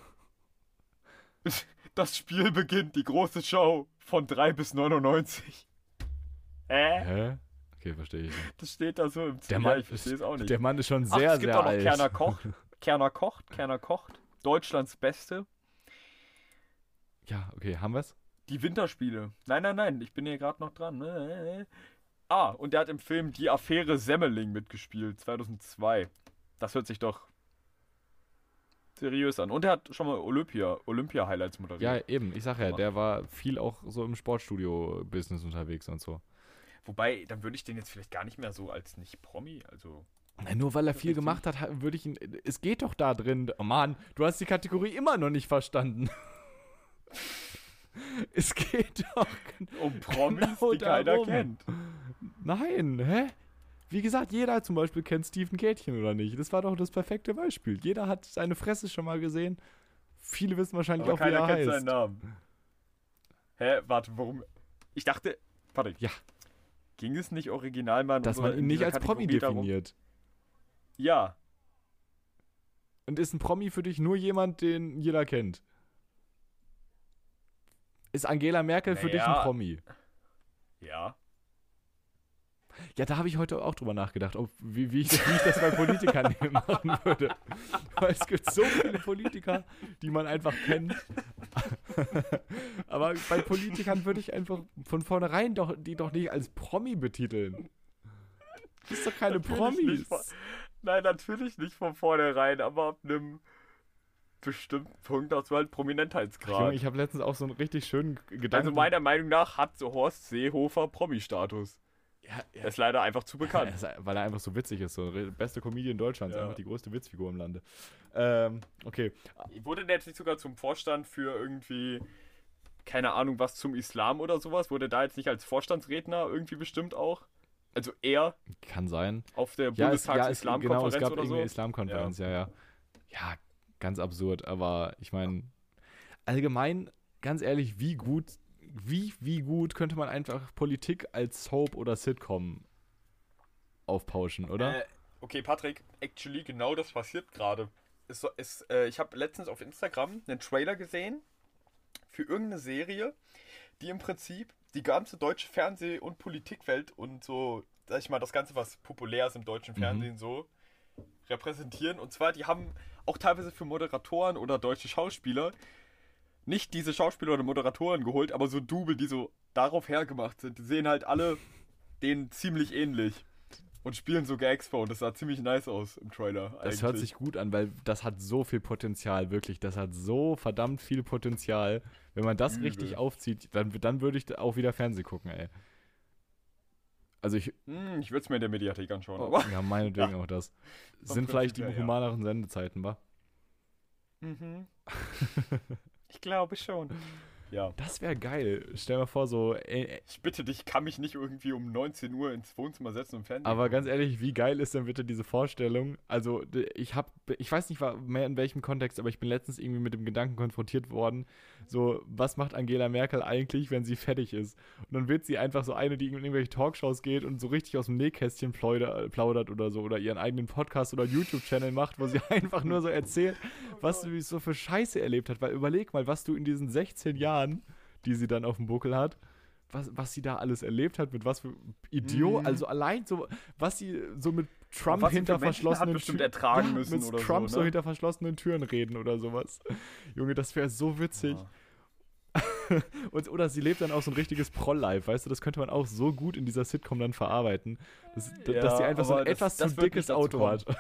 Das Spiel beginnt, die große Show von drei bis neunundneunzig. Hä? Hä? Okay, verstehe ich. Das steht da so im Der Zimmer. Mann, Ich verstehe es auch nicht. der Mann ist schon Ach, sehr, es gibt sehr auch noch alt. Kerner kocht. Kerner kocht, Kerner kocht. Deutschlands Beste. Ja, okay, haben wir's? Die Winterspiele. Nein, nein, nein, ich bin hier gerade noch dran. Ah, und der hat im Film Die Affäre Semmeling mitgespielt, zweitausendzwei. Das hört sich doch seriös an. Und er hat schon mal Olympia, Olympia-Highlights Ja, moderiert. eben, ich sag ja, der war viel auch so im Sportstudio-Business unterwegs und so. Wobei, dann würde ich den jetzt vielleicht gar nicht mehr so als nicht-Promi, also... Na, nur weil er viel Richtig. gemacht hat, ha- würde ich ihn. Es geht doch da drin. Oh Mann, du hast die Kategorie immer noch nicht verstanden. Es geht doch. Um Promis, Genau die keiner darum. kennt. Nein, hä? Wie gesagt, jeder zum Beispiel kennt Steven Gätchen oder nicht. Das war doch das perfekte Beispiel. Jeder hat seine Fresse schon mal gesehen. Viele wissen wahrscheinlich Aber auch, wie keiner er kennt heißt. seinen Namen. Hä, warte, warum... Ich dachte... Warte. Ja. Ging es nicht original mal in Dass unserer- man ihn in nicht dieser als Promi Kategorie darum? definiert. Ja. Und ist ein Promi für dich nur jemand, den jeder kennt? Ist Angela Merkel für dich ein Naja. Promi? Ja. Ja, da habe ich heute auch drüber nachgedacht, ob, wie, wie, ich, wie ich das bei Politikern machen würde. Weil es gibt so viele Politiker, die man einfach kennt. Aber bei Politikern würde ich einfach von vornherein doch, die doch nicht als Promi betiteln. Das ist doch keine Natürlich Promis. nicht von- Nein, natürlich nicht von vornherein, aber ab einem bestimmten Punkt hast du halt Ach, Prominentheitsgrad. Junge, ich habe letztens auch so einen richtig schönen Gedanken. Also meiner Meinung nach hat so Horst Seehofer Promi-Status. ja, Er ja, ist leider einfach zu bekannt. Er ist- weil er einfach so witzig ist. So re- beste Comedian Deutschlands, Ja. einfach die größte Witzfigur im Lande. Ähm, okay. Wurde der jetzt nicht sogar zum Vorstand für irgendwie, keine Ahnung, was zum Islam oder sowas? Wurde da jetzt nicht als Vorstandsredner irgendwie bestimmt auch? Also er Kann sein. auf der Ja, es, ja, es, genau, es Bundestags-Islamkonferenz gab oder so? irgendeine Islamkonferenz, ja. ja, ja. ganz absurd, aber ich meine, allgemein, ganz ehrlich, wie gut, wie, wie gut könnte man einfach Politik als Soap oder Sitcom aufpauschen, oder? Äh, okay, Patrick, actually, genau das passiert gerade. Ist, so- ist, äh, ich habe letztens auf Instagram einen Trailer gesehen für irgendeine Serie, die im Prinzip die ganze deutsche Fernseh- und Politikwelt und so, sag ich mal, das Ganze, was populär ist im deutschen Fernsehen, so repräsentieren. Und zwar, die haben auch teilweise für Moderatoren oder deutsche Schauspieler nicht diese Schauspieler oder Moderatoren geholt, aber so Double, die so darauf hergemacht sind. Die sehen halt alle denen ziemlich ähnlich und spielen so Gags vor und das sah ziemlich nice aus im Trailer. Das eigentlich. hört sich gut an, weil das hat so viel Potenzial, wirklich. Das hat so verdammt viel Potenzial. Wenn man das Übel. richtig aufzieht, dann, dann würde ich auch wieder Fernsehen gucken, ey. Also ich, Hm, ich würde es mir in der Mediathek anschauen, oh, aber. ja, meinetwegen auch das. Sind vielleicht die Prinzip her, ja. humaneren Sendezeiten, wa? Mhm. Ich glaube schon. Ja. Das wäre geil. Stell dir mal vor, so, ey, Ich bitte dich, kann mich nicht irgendwie um neunzehn Uhr ins Wohnzimmer setzen und Fernsehen aber gucken. ganz ehrlich, wie geil ist denn bitte diese Vorstellung? Also, d- ich hab, ich weiß nicht wa- mehr in welchem Kontext, aber ich bin letztens irgendwie mit dem Gedanken konfrontiert worden, so, was macht Angela Merkel eigentlich, wenn sie fertig ist? Und dann wird sie einfach so eine, die in irgendwelche Talkshows geht und so richtig aus dem Nähkästchen plauder, plaudert oder so, oder ihren eigenen Podcast oder YouTube-Channel macht, wo sie einfach nur so erzählt, was sie so für Scheiße erlebt hat. Weil überleg mal, was du in diesen sechzehn Jahren, die sie dann auf dem Buckel hat, was, was sie da alles erlebt hat, mit was für Idiot, Mhm. also allein so, was sie so mit Trump was sie für hinter Menschen hat verschlossenen bestimmt Tür- ertragen ja, müssen mit oder Trump so, so ne? hinter verschlossenen Türen reden oder sowas. Junge, das wäre so witzig. Ja. Und, oder sie lebt dann auch so ein richtiges Proll-Life, weißt du, das könnte man auch so gut in dieser Sitcom dann verarbeiten, dass, d- Ja, dass sie einfach so ein aber das- etwas das zu wird dickes nicht dazu Auto kommen. hat.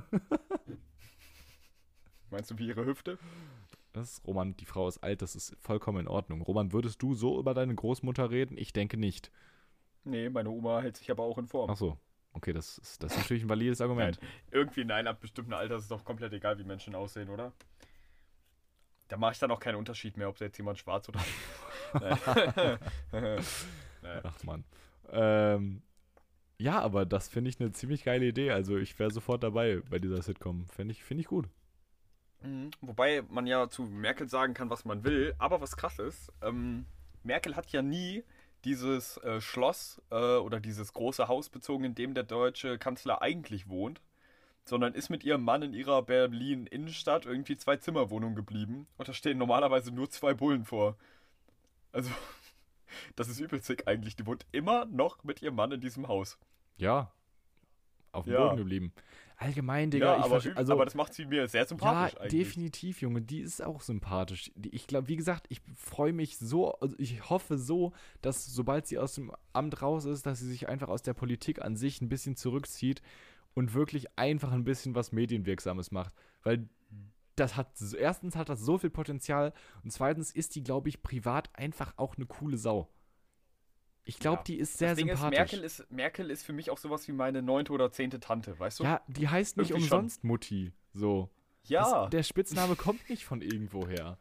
Meinst du wie ihre Hüfte? Das ist, Roman, die Frau ist alt, das ist vollkommen in Ordnung. Roman, würdest du so über deine Großmutter reden? Ich denke nicht. Nee, meine Oma hält sich aber auch in Form. Ach so, okay, das ist, das ist natürlich ein valides Argument. Irgendwie nein, ab bestimmten Alter ist es doch komplett egal, wie Menschen aussehen, oder? Da mache ich dann auch keinen Unterschied mehr, ob da jetzt jemand schwarz oder. Nein. Nein. Ach man. Ähm, Ja, aber das finde ich eine ziemlich geile Idee. Also ich wäre sofort dabei bei dieser Sitcom. Finde ich, finde ich gut. Mhm. Wobei man ja zu Merkel sagen kann, was man will, aber was krass ist, ähm, Merkel hat ja nie dieses äh, Schloss äh, oder dieses große Haus bezogen, in dem der deutsche Kanzler eigentlich wohnt, sondern ist mit ihrem Mann in ihrer Berlin-Innenstadt irgendwie zwei Zimmerwohnung geblieben und da stehen normalerweise nur zwei Bullen vor. Also, das ist übel sick eigentlich. Die wohnt immer noch mit ihrem Mann in diesem Haus. Ja, auf dem Ja. Boden geblieben. Allgemein, Digga, Ja, ich aber, verste- üb- also aber das macht sie mir sehr sympathisch ja, eigentlich. definitiv, Junge, die ist auch sympathisch. Die, ich glaube, wie gesagt, ich freue mich so, also ich hoffe so, dass sobald sie aus dem Amt raus ist, dass sie sich einfach aus der Politik an sich ein bisschen zurückzieht und wirklich einfach ein bisschen was Medienwirksames macht. Weil das hat, so- erstens hat das so viel Potenzial und zweitens ist die, glaube ich, privat einfach auch eine coole Sau. Ich glaube, Ja. die ist sehr Das Ding sympathisch. ist, Merkel ist, Merkel ist für mich auch sowas wie meine neunte oder zehnte Tante, weißt du? Ja, die heißt nicht Irgendwie schon. umsonst Mutti. So. Ja. Das, der Spitzname kommt nicht von irgendwoher.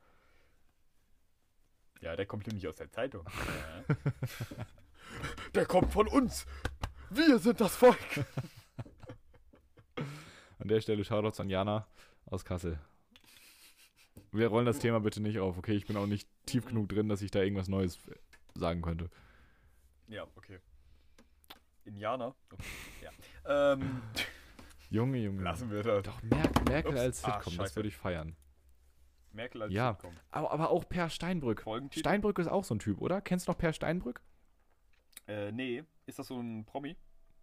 Ja, der kommt nämlich aus der Zeitung. Ja. Der kommt von uns. Wir sind das Volk. An der Stelle Shoutouts an Jana aus Kassel. Wir rollen das Thema bitte nicht auf, okay? Ich bin auch nicht tief genug drin, dass ich da irgendwas Neues sagen könnte. Ja, okay. Indianer. Okay. Ja. Ähm, Junge, Junge. lassen wir das. Doch, Mer Merkel Ups. als Ah, Sitcom, das scheiße. würde ich feiern. Merkel als Ja. Sitcom. Aber, aber auch Per Steinbrück. Folgentitel? Steinbrück ist auch so ein Typ, oder? Kennst du noch Per Steinbrück? Äh, nee. Ist das so ein Promi,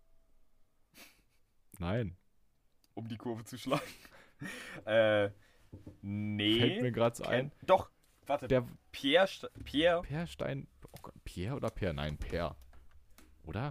Nein. um die Kurve zu schlagen? äh, nee. Fällt mir gerade so Ken- ein. Doch. Warte. Der Pierre, St Pierre. Per Stein... Oh Gott, Pierre oder Per? Nein, Per. Oder?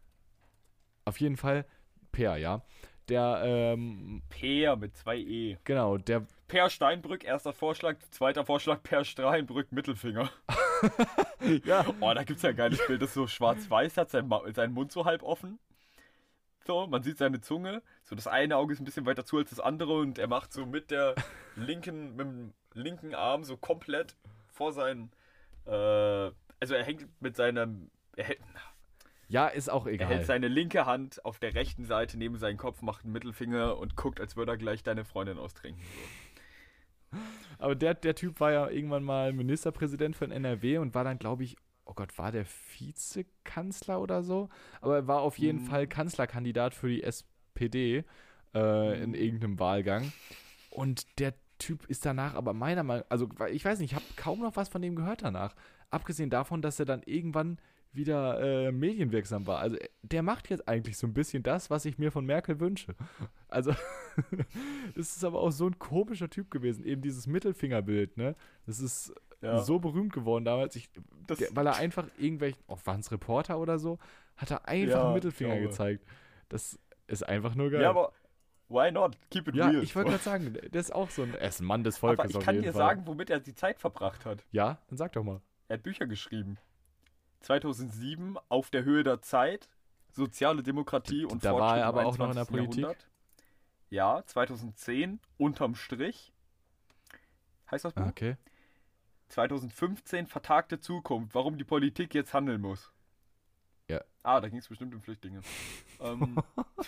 Auf jeden Fall Per, ja. Der, ähm, Peer mit zwei E. genau, der... Per Steinbrück, erster Vorschlag. Zweiter Vorschlag, Per Steinbrück, Mittelfinger. Ja. Oh, da gibt's ja ein geiles Bild, das ist so schwarz-weiß, hat sein, Ma seinen Mund so halb offen. So, man sieht seine Zunge. So, das eine Auge ist ein bisschen weiter zu als das andere und er macht so mit der linken, mit dem linken Arm so komplett vor seinen, äh, also er hängt mit seinem, er hält, Ja, ist auch er egal. hält seine linke Hand auf der rechten Seite neben seinen Kopf, macht einen Mittelfinger und guckt, als würde er gleich deine Freundin austrinken. So. Aber der, der Typ war ja irgendwann mal Ministerpräsident von N R W und war dann, glaube ich, oh Gott, war der Vizekanzler oder so? Aber er war auf jeden Mhm. Fall Kanzlerkandidat für die S P D äh, in Mhm. irgendeinem Wahlgang. Und der Typ ist danach, aber meiner Meinung nach, also ich weiß nicht, ich habe kaum noch was von dem gehört danach. Abgesehen davon, dass er dann irgendwann wieder äh, medienwirksam war. Also der macht jetzt eigentlich so ein bisschen das, was ich mir von Merkel wünsche. Also es ist aber auch so ein komischer Typ gewesen, eben dieses Mittelfingerbild, ne? Das ist Ja. so berühmt geworden damals, ich, Das- der, weil er einfach irgendwelchen, oh, waren es Reporter oder so, hat er einfach Ja, einen Mittelfinger ich glaube. gezeigt. Das ist einfach nur geil. Ja, aber why not? Keep it Ja, real. ich wollte gerade sagen, der ist auch so ein, er ist ein Mann des Volkes Aber ich auf kann jeden dir Fall. sagen, womit er die Zeit verbracht hat. Ja, dann sag doch mal. Er hat Bücher geschrieben. zweitausendsieben, Auf der Höhe der Zeit, Soziale Demokratie und Da war Fortschritt er im aber auch noch in der einundzwanzigsten Politik. Jahrhundert. Ja, zweitausendzehn, Unterm Strich. Heißt das Buch? Ah, okay. zweitausendfünfzehn, Vertagte Zukunft, warum die Politik jetzt handeln muss. Ja. Ah, da ging es bestimmt um Flüchtlinge. ähm,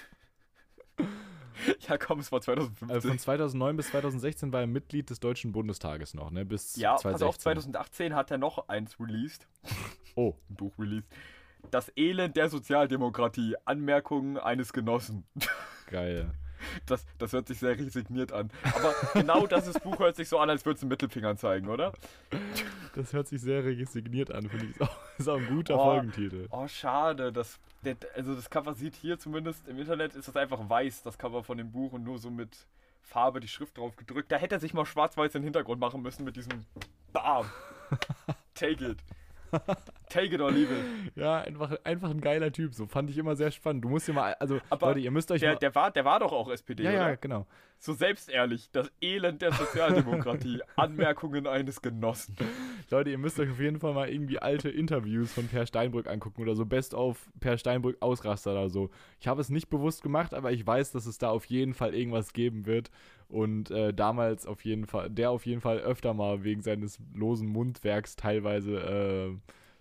ja, komm, es war zweitausendfünfzehn. Also von zweitausendneun bis zweitausendsechzehn war er Mitglied des Deutschen Bundestages noch, ne? Bis ja, pass auf, zweitausendsechzehn. zweitausendachtzehn hat er noch eins released. Oh, Ein Buch released. Das Elend der Sozialdemokratie. Anmerkungen eines Genossen. geil. Das, das hört sich sehr resigniert an. Aber genau das Buch hört sich so an, als würde es einen Mittelfinger zeigen, oder? Das hört sich sehr resigniert an, finde ich. Ist auch, ist auch ein guter Oh. Folgentitel. Oh, schade. Das, der, also das Cover sieht hier zumindest im Internet, ist das einfach weiß, das Cover von dem Buch und nur so mit Farbe die Schrift drauf gedrückt. Da hätte er sich mal schwarz-weiß in den Hintergrund machen müssen mit diesem Bam. Take it. Take it or leave it. Ja, einfach, einfach ein geiler Typ. So fand ich immer sehr spannend. Du musst dir mal, also Aber Leute, ihr müsst euch Der, mal... der, war, der war doch auch S P D, ja, ja, oder? genau. So selbstehrlich. Das Elend der Sozialdemokratie. Anmerkungen eines Genossen. Leute, ihr müsst euch auf jeden Fall mal irgendwie alte Interviews von Per Steinbrück angucken oder so Best of Per Steinbrück Ausraster oder so. Ich habe es nicht bewusst gemacht, aber ich weiß, dass es da auf jeden Fall irgendwas geben wird und äh, damals auf jeden Fall, der auf jeden Fall öfter mal wegen seines losen Mundwerks teilweise äh,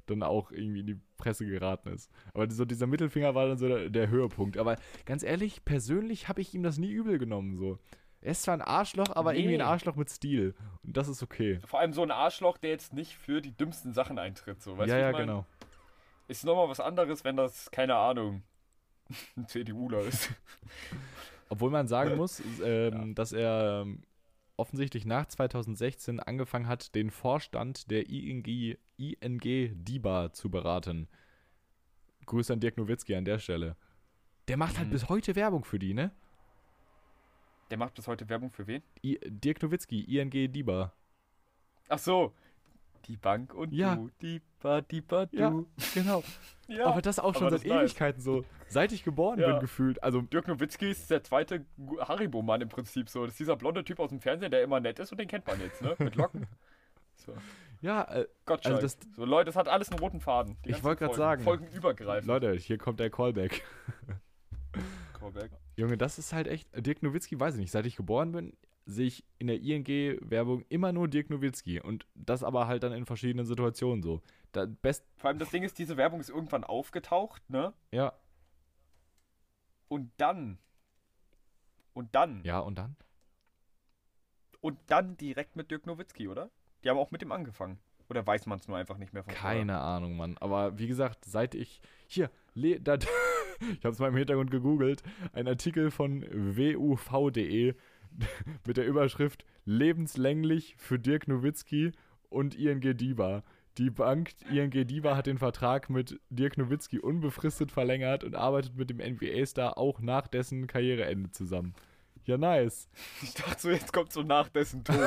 dann auch irgendwie in die Presse geraten ist. Aber so dieser Mittelfinger war dann so der, der Höhepunkt. Aber ganz ehrlich, persönlich habe ich ihm das nie übel genommen. So. Er ist zwar ein Arschloch, aber Nee. irgendwie ein Arschloch mit Stil. Und das ist okay. Vor allem so ein Arschloch, der jetzt nicht für die dümmsten Sachen eintritt. So. Weißt ja, du, wie ja, ich mein? genau. Ist nochmal was anderes, wenn das, keine Ahnung, ein CDUler ist. Obwohl man sagen muss, ähm, dass er ähm, offensichtlich nach zweitausendsechzehn angefangen hat, den Vorstand der I N G, I N G DIBA zu beraten. Grüße an Dirk Nowitzki an der Stelle. Der macht halt Mhm. bis heute Werbung für die, ne? Der macht bis heute Werbung für wen? I, Dirk Nowitzki, I N G DIBA. Ach so. Die Bank und Ja. du. Die Ba, die Ba, du. Ja, genau. Ja. Aber das auch schon aber seit das ist nice. Ewigkeiten so. Seit ich geboren Ja. bin, gefühlt. Also, Dirk Nowitzki ist der zweite Haribo-Mann im Prinzip so. Das ist dieser blonde Typ aus dem Fernsehen, der immer nett ist und den kennt man jetzt, ne? Mit Locken. So. ja, äh, Gottschalk. Also das- so, Leute, das hat alles einen roten Faden. Die Ich ganzen wollte grad Folgen. sagen. Folgenübergreifend. Leute, hier kommt der Callback. Callback. Junge, das ist halt echt. Dirk Nowitzki, weiß ich nicht. Seit ich geboren bin, sehe ich in der I N G-Werbung immer nur Dirk Nowitzki. Und das aber halt dann in verschiedenen Situationen so. Da, best, Vor allem das Ding ist, diese Werbung ist irgendwann aufgetaucht, ne? ja. Und dann. Und dann. Ja, und dann? Und dann direkt mit Dirk Nowitzki, oder? Die haben auch mit ihm angefangen. Oder weiß man es nur einfach nicht mehr von vorher? Keine Ahnung, Mann. Aber wie gesagt, seit ich. Hier, le, da, ich habe es mal im Hintergrund gegoogelt. Ein Artikel von W U V punkt de mit der Überschrift Lebenslänglich für Dirk Nowitzki und I N G DIBA. Die Bank I N G DIBA hat den Vertrag mit Dirk Nowitzki unbefristet verlängert und arbeitet mit dem N B A-Star auch nach dessen Karriereende zusammen. Ja, nice. Ich dachte so, jetzt kommt so nach dessen Tod.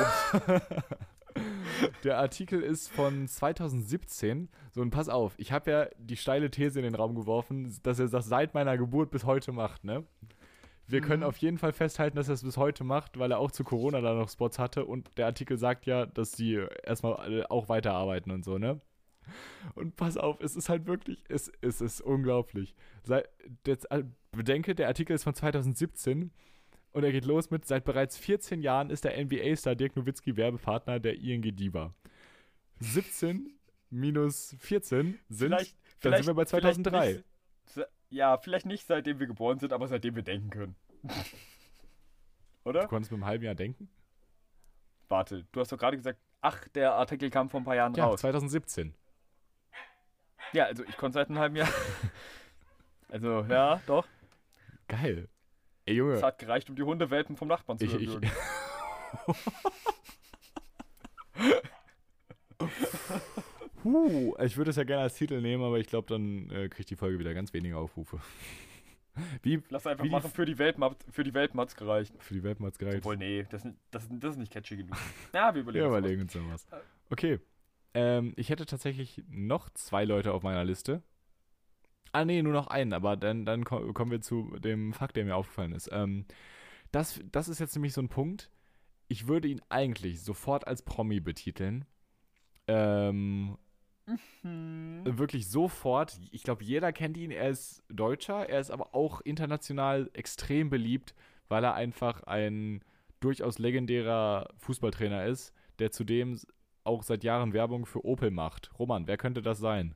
Der Artikel ist von zweitausendsiebzehn. So, und pass auf, ich habe ja die steile These in den Raum geworfen, dass er das seit meiner Geburt bis heute macht, ne? Wir können auf jeden Fall festhalten, dass er es bis heute macht, weil er auch zu Corona da noch Spots hatte und der Artikel sagt ja, dass die erstmal alle auch weiterarbeiten und so, ne? Und pass auf, es ist halt wirklich, es, es ist unglaublich. Sei, jetzt, äh, bedenke, der Artikel ist von zweitausendsiebzehn und er geht los mit, seit bereits vierzehn Jahren ist der N B A-Star Dirk Nowitzki Werbepartner der I N G DIBA. siebzehn minus vierzehn sind, Vielleicht, dann vielleicht, sind wir bei zweitausenddrei. vielleicht nicht- Ja, vielleicht nicht seitdem wir geboren sind, aber seitdem wir denken können. Oder? Du konntest mit einem halben Jahr denken? Warte, du hast doch gerade gesagt, ach, der Artikel kam vor ein paar Jahren Ja, raus. zweitausendsiebzehn. Ja, also ich konnte seit einem halben Jahr. Also, ja, doch. Geil. Ey, Junge. Es hat gereicht, um die Hundewelpen vom Nachbarn zu Ich, ich, erwürgen. huh, ich würde es ja gerne als Titel nehmen, aber ich glaube, dann äh, kriegt die Folge wieder ganz wenige Aufrufe. Wie Lass einfach Wie die machen, für die Welpen, für die Welpen hat's gereicht. für die Welpen hat's gereicht. Obwohl, nee, das, das, das ist nicht catchy genug. Ja, wir überlegen Wir uns was. überlegen uns noch was. Okay. Ähm, ich hätte tatsächlich noch zwei Leute auf meiner Liste. Ah, nee, nur noch einen, aber dann, dann ko- kommen wir zu dem Fakt, der mir aufgefallen ist. Ähm, das, das ist jetzt nämlich so ein Punkt. Ich würde ihn eigentlich sofort als Promi betiteln. Ähm, Hm. wirklich sofort. Ich glaube, jeder kennt ihn. Er ist Deutscher, er ist aber auch international extrem beliebt, weil er einfach ein durchaus legendärer Fußballtrainer ist, der zudem auch seit Jahren Werbung für Opel macht. Roman, wer könnte das sein?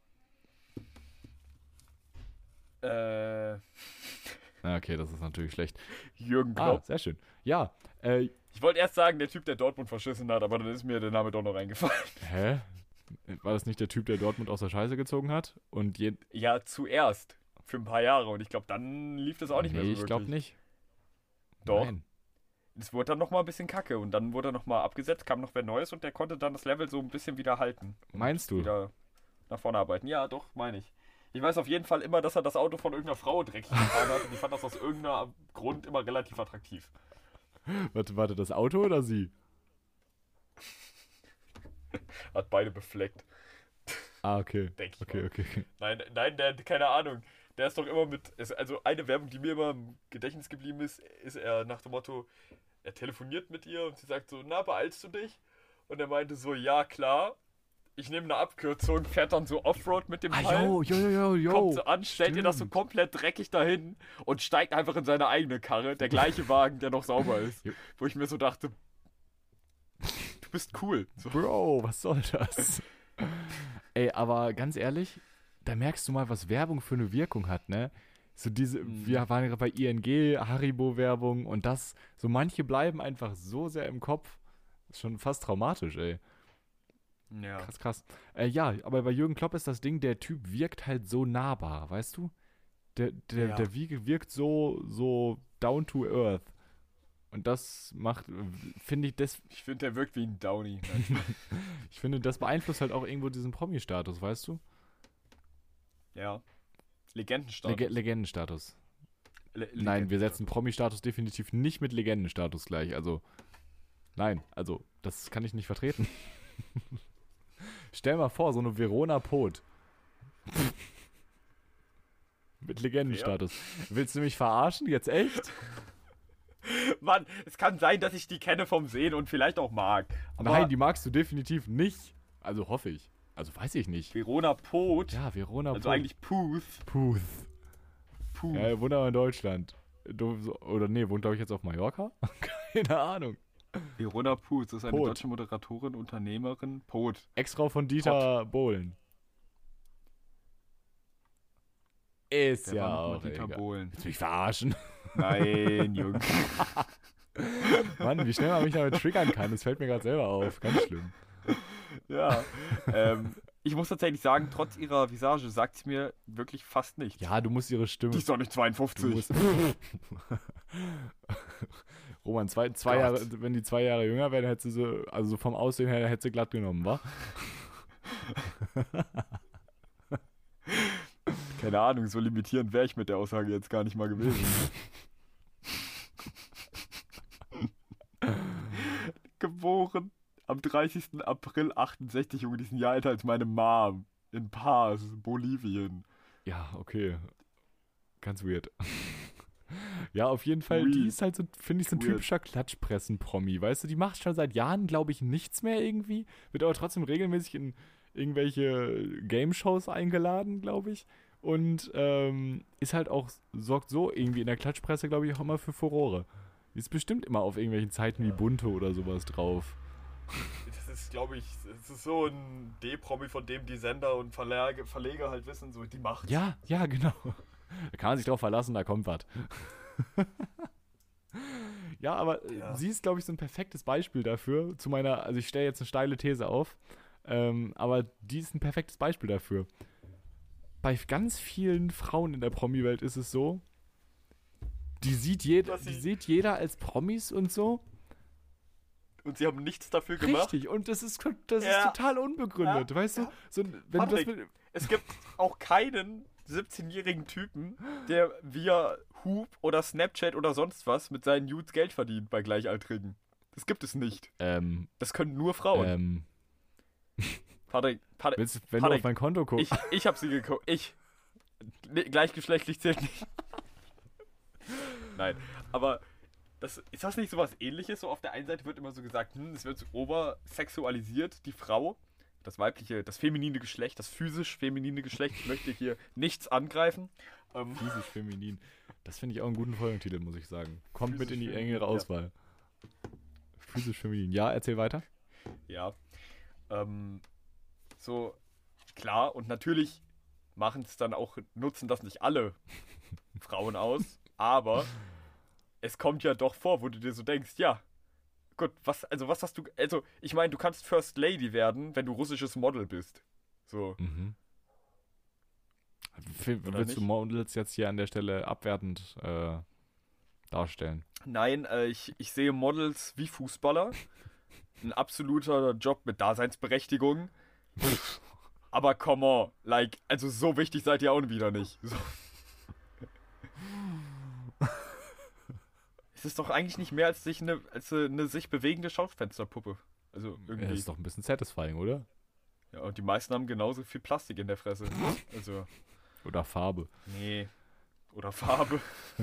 Äh, Ah, okay, das ist natürlich schlecht. Jürgen Ah, Klopp. sehr schön. Ja, äh, Ich wollte erst sagen, der Typ, der Dortmund verschissen hat, aber dann ist mir der Name doch noch eingefallen. hä? War das nicht der Typ, der Dortmund aus der Scheiße gezogen hat? Und je Ja, zuerst. Für ein paar Jahre. Und ich glaube, dann lief das auch nicht nee, mehr so ich glaube wirklich. nicht. Doch. Nein. Es wurde dann nochmal ein bisschen kacke. Und dann wurde er nochmal abgesetzt, kam noch wer Neues und der konnte dann das Level so ein bisschen wieder halten. Und Meinst du? Wieder nach vorne arbeiten. Ja, doch, meine ich. Ich weiß auf jeden Fall immer, dass er das Auto von irgendeiner Frau dreckig gefahren hat. Und ich fand das aus irgendeinem Grund immer relativ attraktiv. Warte, warte, das Auto oder sie? Hat beide befleckt. Ah, okay. Denk ich Okay, mal. okay. Nein, nein, der, keine Ahnung. Der ist doch immer mit. Ist, also eine Werbung, die mir immer im Gedächtnis geblieben ist, ist er nach dem Motto, er telefoniert mit ihr und sie sagt so, na, beeilst du dich? Und er meinte so, ja, klar. Ich nehme eine Abkürzung, fährt dann so Offroad mit dem Ah, Teil, yo, yo, yo, yo, yo. kommt so an, stellt ihr das so stimmt. komplett dreckig dahin und steigt einfach in seine eigene Karre, der gleiche Wagen, der noch sauber ist. Jo. Wo ich mir so dachte, du bist cool. So. Bro, was soll das? Ey, aber ganz ehrlich, da merkst du mal, was Werbung für eine Wirkung hat, ne? So diese, Mhm. wir waren gerade bei I N G, Haribo-Werbung und das, so manche bleiben einfach so sehr im Kopf. Ist schon fast traumatisch, ey. Ja. Krass, krass. Äh, ja, aber bei Jürgen Klopp ist das Ding, der Typ wirkt halt so nahbar, weißt du? Der, der, Ja. der Wiege wirkt so, so down to earth. Und das macht, finde ich, das, Ich finde, der wirkt wie ein Downy. Nein. ich finde, das beeinflusst halt auch irgendwo diesen Promi-Status, weißt du? Ja. Legendenstatus. Lege Legendenstatus. Le Nein, wir setzen Promi-Status definitiv nicht mit Legendenstatus gleich. Also, nein, also, das kann ich nicht vertreten. Stell mal vor, so eine Verona Pot. Mit Legendenstatus. Willst du mich verarschen? Jetzt echt? Mann, es kann sein, dass ich die kenne vom Sehen und vielleicht auch mag. Aber Nein, die magst du definitiv nicht. Also hoffe ich. Also weiß ich nicht. Verona Pot, Ja, Verona also Pot. eigentlich Puth. Puth. Puth. Ja, wunderbar in Deutschland. Du, so, oder nee, wohnt glaube ich jetzt auf Mallorca? Keine Ahnung. Verona Puth, das ist eine Pot. deutsche Moderatorin, Unternehmerin. Pot. Ex-Frau von Dieter Bohlen. Ist Der ja war noch auch mal Dieter egal. Bohlen. Willst du mich verarschen? Nein, Junge. Mann, wie schnell man mich damit triggern kann, das fällt mir gerade selber auf. Ganz schlimm. Ja. ähm, ich muss tatsächlich sagen, trotz ihrer Visage sagt sie mir wirklich fast nichts. Ja, du musst ihre Stimme... Die ist doch nicht Du zweiundfünfzig. musst, Roman, zwei, zwei Gott. Jahre, wenn die zwei Jahre jünger wäre, hätte sie so, also so vom Aussehen her, hätte sie glatt genommen, wa? Keine Ahnung, so limitierend wäre ich mit der Aussage jetzt gar nicht mal gewesen. Geboren am dreißigsten April achtundsechzig, Junge, die ist ein Jahr älter als meine Mom. In Paz, Bolivien. Ja, okay. Ganz weird. Ja, auf jeden Fall, Weird. die ist halt so, finde ich, so ein Weird. typischer Klatschpressen-Promi. Weißt du, die macht schon seit Jahren, glaube ich, nichts mehr irgendwie. Wird aber trotzdem regelmäßig in irgendwelche Game-Shows eingeladen, glaube ich. Und ähm, ist halt auch, sorgt so irgendwie in der Klatschpresse, glaube ich, auch immer für Furore. Die ist bestimmt immer auf irgendwelchen Zeiten wie Bunte oder sowas drauf. Das ist, glaube ich, das ist so ein D-Promi, von dem die Sender und Verlage, Verleger halt wissen, so die Macht. Ja, ja, genau. Da kann man sich drauf verlassen, da kommt was. Ja, aber äh, Ja. sie ist, glaube ich, so ein perfektes Beispiel dafür. Zu meiner, also ich stelle jetzt eine steile These auf, ähm, aber die ist ein perfektes Beispiel dafür. Bei ganz vielen Frauen in der Promi-Welt ist es so, die sieht, jed Was die sie- sieht jeder als Promis und so. Und sie haben nichts dafür gemacht. Richtig, und das ist, das ist Ja. total unbegründet, Ja, weißt du? ja. So, wenn du das Patrick, mit, Es gibt auch keinen siebzehnjährigen Typen, der via Hoop oder Snapchat oder sonst was mit seinen Nudes Geld verdient bei Gleichaltrigen. Das gibt es nicht. ähm, Das können nur Frauen. ähm, Patrick, Patrick, willst, wenn du Patrick, auf mein Konto guckst. ich, ich habe sie geguckt. Ich. Nee, gleichgeschlechtlich zählt nicht. Nein, aber das, ist das nicht sowas ähnliches? So auf der einen Seite wird immer so gesagt, hm, es wird so obersexualisiert, die Frau. Das weibliche, das feminine Geschlecht, das physisch feminine Geschlecht. Ich möchte hier nichts angreifen. Ähm, Physisch feminin. Das finde ich auch einen guten Folgentitel, muss ich sagen. Kommt mit Physisch in die feminin, engere ja. Auswahl. Physisch feminin. Ja, erzähl weiter. ja. Ähm, so, klar, und natürlich machen es dann auch, nutzen das nicht alle Frauen aus, aber es kommt ja doch vor, wo du dir so denkst, ja, gut, was, also was hast du, also ich meine, du kannst First Lady werden, wenn du russisches Model bist. So, Mhm. F- Oder Willst du nicht? Models jetzt hier an der Stelle abwertend äh, darstellen? nein, äh, ich, ich sehe Models wie Fußballer, ein absoluter Job mit Daseinsberechtigung, aber come on, like, also so wichtig seid ihr auch wieder nicht. So. Es ist doch eigentlich nicht mehr als sich eine, als eine sich bewegende Schaufensterpuppe. Also Ja, irgendwie. das ist doch ein bisschen satisfying, oder? Ja, und die meisten haben genauso viel Plastik in der Fresse. Also, Oder Farbe. nee. Oder Farbe.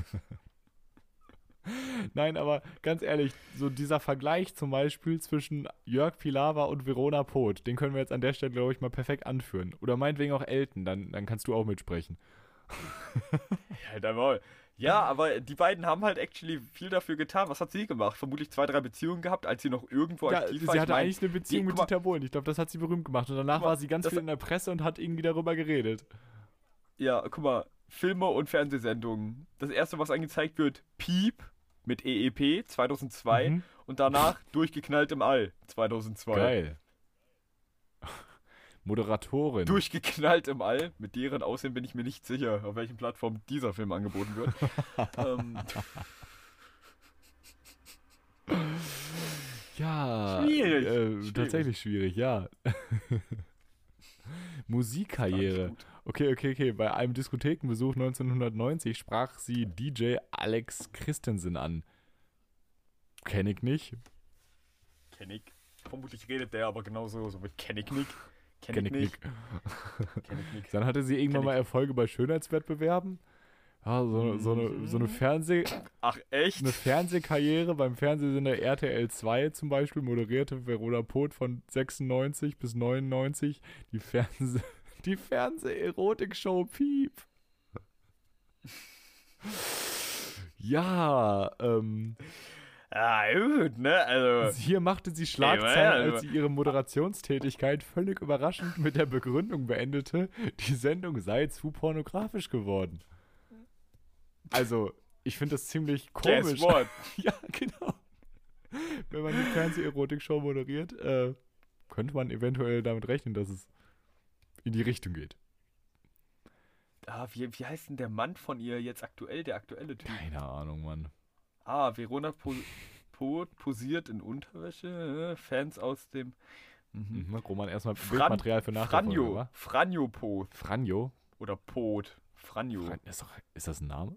Nein, aber ganz ehrlich, so dieser Vergleich zum Beispiel zwischen Jörg Pilawa und Verona Pot, den können wir jetzt an der Stelle, glaube ich, mal perfekt anführen. Oder meinetwegen auch Elton, dann, dann kannst du auch mitsprechen. Halt einmal. Ja, aber die beiden haben halt actually viel dafür getan. Was hat sie gemacht? Vermutlich zwei, drei Beziehungen gehabt, als sie noch irgendwo Ja, aktiv sie war. Ich hatte mein, eigentlich eine Beziehung die- mit guck mal, Dieter Bohlen. Ich glaube, das hat sie berühmt gemacht. Und danach Guck mal, war sie ganz das- viel in der Presse und hat irgendwie darüber geredet. Ja, guck mal, Filme und Fernsehsendungen. Das erste, was angezeigt wird, Piep mit E E P zweitausendzwei Mhm. und danach Durchgeknallt im All zweitausendzwei. Geil. Moderatorin. Durchgeknallt im All. Mit deren Aussehen bin ich mir nicht sicher, auf welchen Plattformen dieser Film angeboten wird. ähm, Ja, Schwierig, Äh, schwierig. tatsächlich schwierig, ja. Musikkarriere. Gut. Okay, okay, okay. Bei einem Diskothekenbesuch neunzehnhundertneunzig sprach sie D J Alex Christensen an. Kenn ich nicht. Kenn ich. Vermutlich redet der aber genauso so mit Kenn ich nicht. Kenn, Kenn ich ich nicht. nicht. Kenn ich nicht. Dann hatte sie irgendwann Kenn mal ich. Erfolge bei Schönheitswettbewerben. Ja, so, so, eine, so eine, Fernseh, Ach, echt? eine Fernsehkarriere beim Fernsehsender R T L zwei zum Beispiel moderierte Verona Poth von sechsundneunzig bis neunundneunzig die Fernseh die Fernseh-Erotik-Show Piep. Ja, ähm, Ja, gut, ne? Also, hier machte sie Schlagzeilen, ja, als sie ihre Moderationstätigkeit völlig überraschend mit der Begründung beendete, die Sendung sei zu pornografisch geworden. Also, ich finde das ziemlich guess komisch. what? Ja, genau. Wenn man die Fernseh-Erotik-Show moderiert, äh, könnte man eventuell damit rechnen, dass es in die Richtung geht. Ah, wie, wie heißt denn der Mann von ihr jetzt aktuell, der aktuelle Typ? Keine Ahnung, Mann. Ah, Verona po Poth posiert in Unterwäsche. äh, Fans aus dem... Mhm. Mhm, Roman, erstmal Fran Bildmaterial für nachher. Franjo. Franjo Poth. Franjo? Oder Poth. Franjo. Fran ist, doch, ist das ein Name?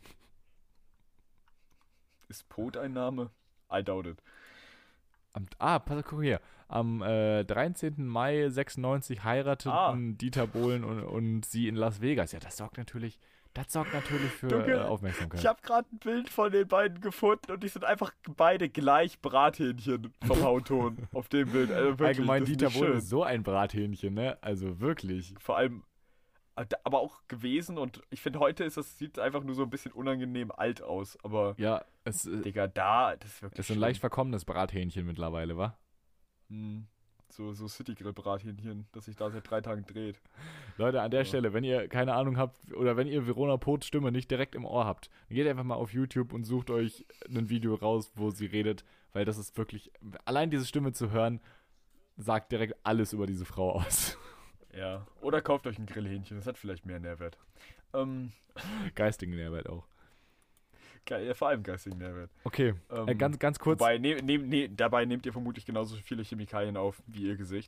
Ist Poth ein Name? I doubt it. Am, ah, pass, guck hier. Am äh, dreizehnten Mai sechsundneunzig heirateten Ah. Dieter Bohlen und, und sie in Las Vegas. Ja, das sorgt natürlich, das sorgt natürlich für Dunkel. äh, Aufmerksamkeit. Ich habe gerade ein Bild von den beiden gefunden und die sind einfach beide gleich Brathähnchen vom Hautton auf dem Bild. Also wirklich, Allgemein, das ist Dieter nicht Bohlen schön. ist so ein Brathähnchen, ne? Also wirklich. Vor allem, äh, da- aber auch gewesen und ich finde heute ist das, sieht einfach nur so ein bisschen unangenehm alt aus. Aber, Ja, es äh, Digga, da, das ist wirklich ist ein schlimm. leicht verkommenes Brathähnchen mittlerweile, wa? Hm, so so Citygrill-Brathähnchen, das sich da seit drei Tagen dreht. Leute, an der Ja. Stelle, wenn ihr keine Ahnung habt oder wenn ihr Verona Poths Stimme nicht direkt im Ohr habt, dann geht einfach mal auf YouTube und sucht euch ein Video raus, wo sie redet, weil das ist wirklich, allein diese Stimme zu hören, sagt direkt alles über diese Frau aus. Ja. Oder kauft euch ein Grillhähnchen, das hat vielleicht mehr Nährwert. Ähm, Geistigen Mehrwert auch. ge- ja, vor allem geistigen Nährwert. Okay, Ähm, äh, ganz, ganz kurz. Wobei, nehm, nehm, nee, dabei nehmt ihr vermutlich genauso viele Chemikalien auf wie ihr Gesicht.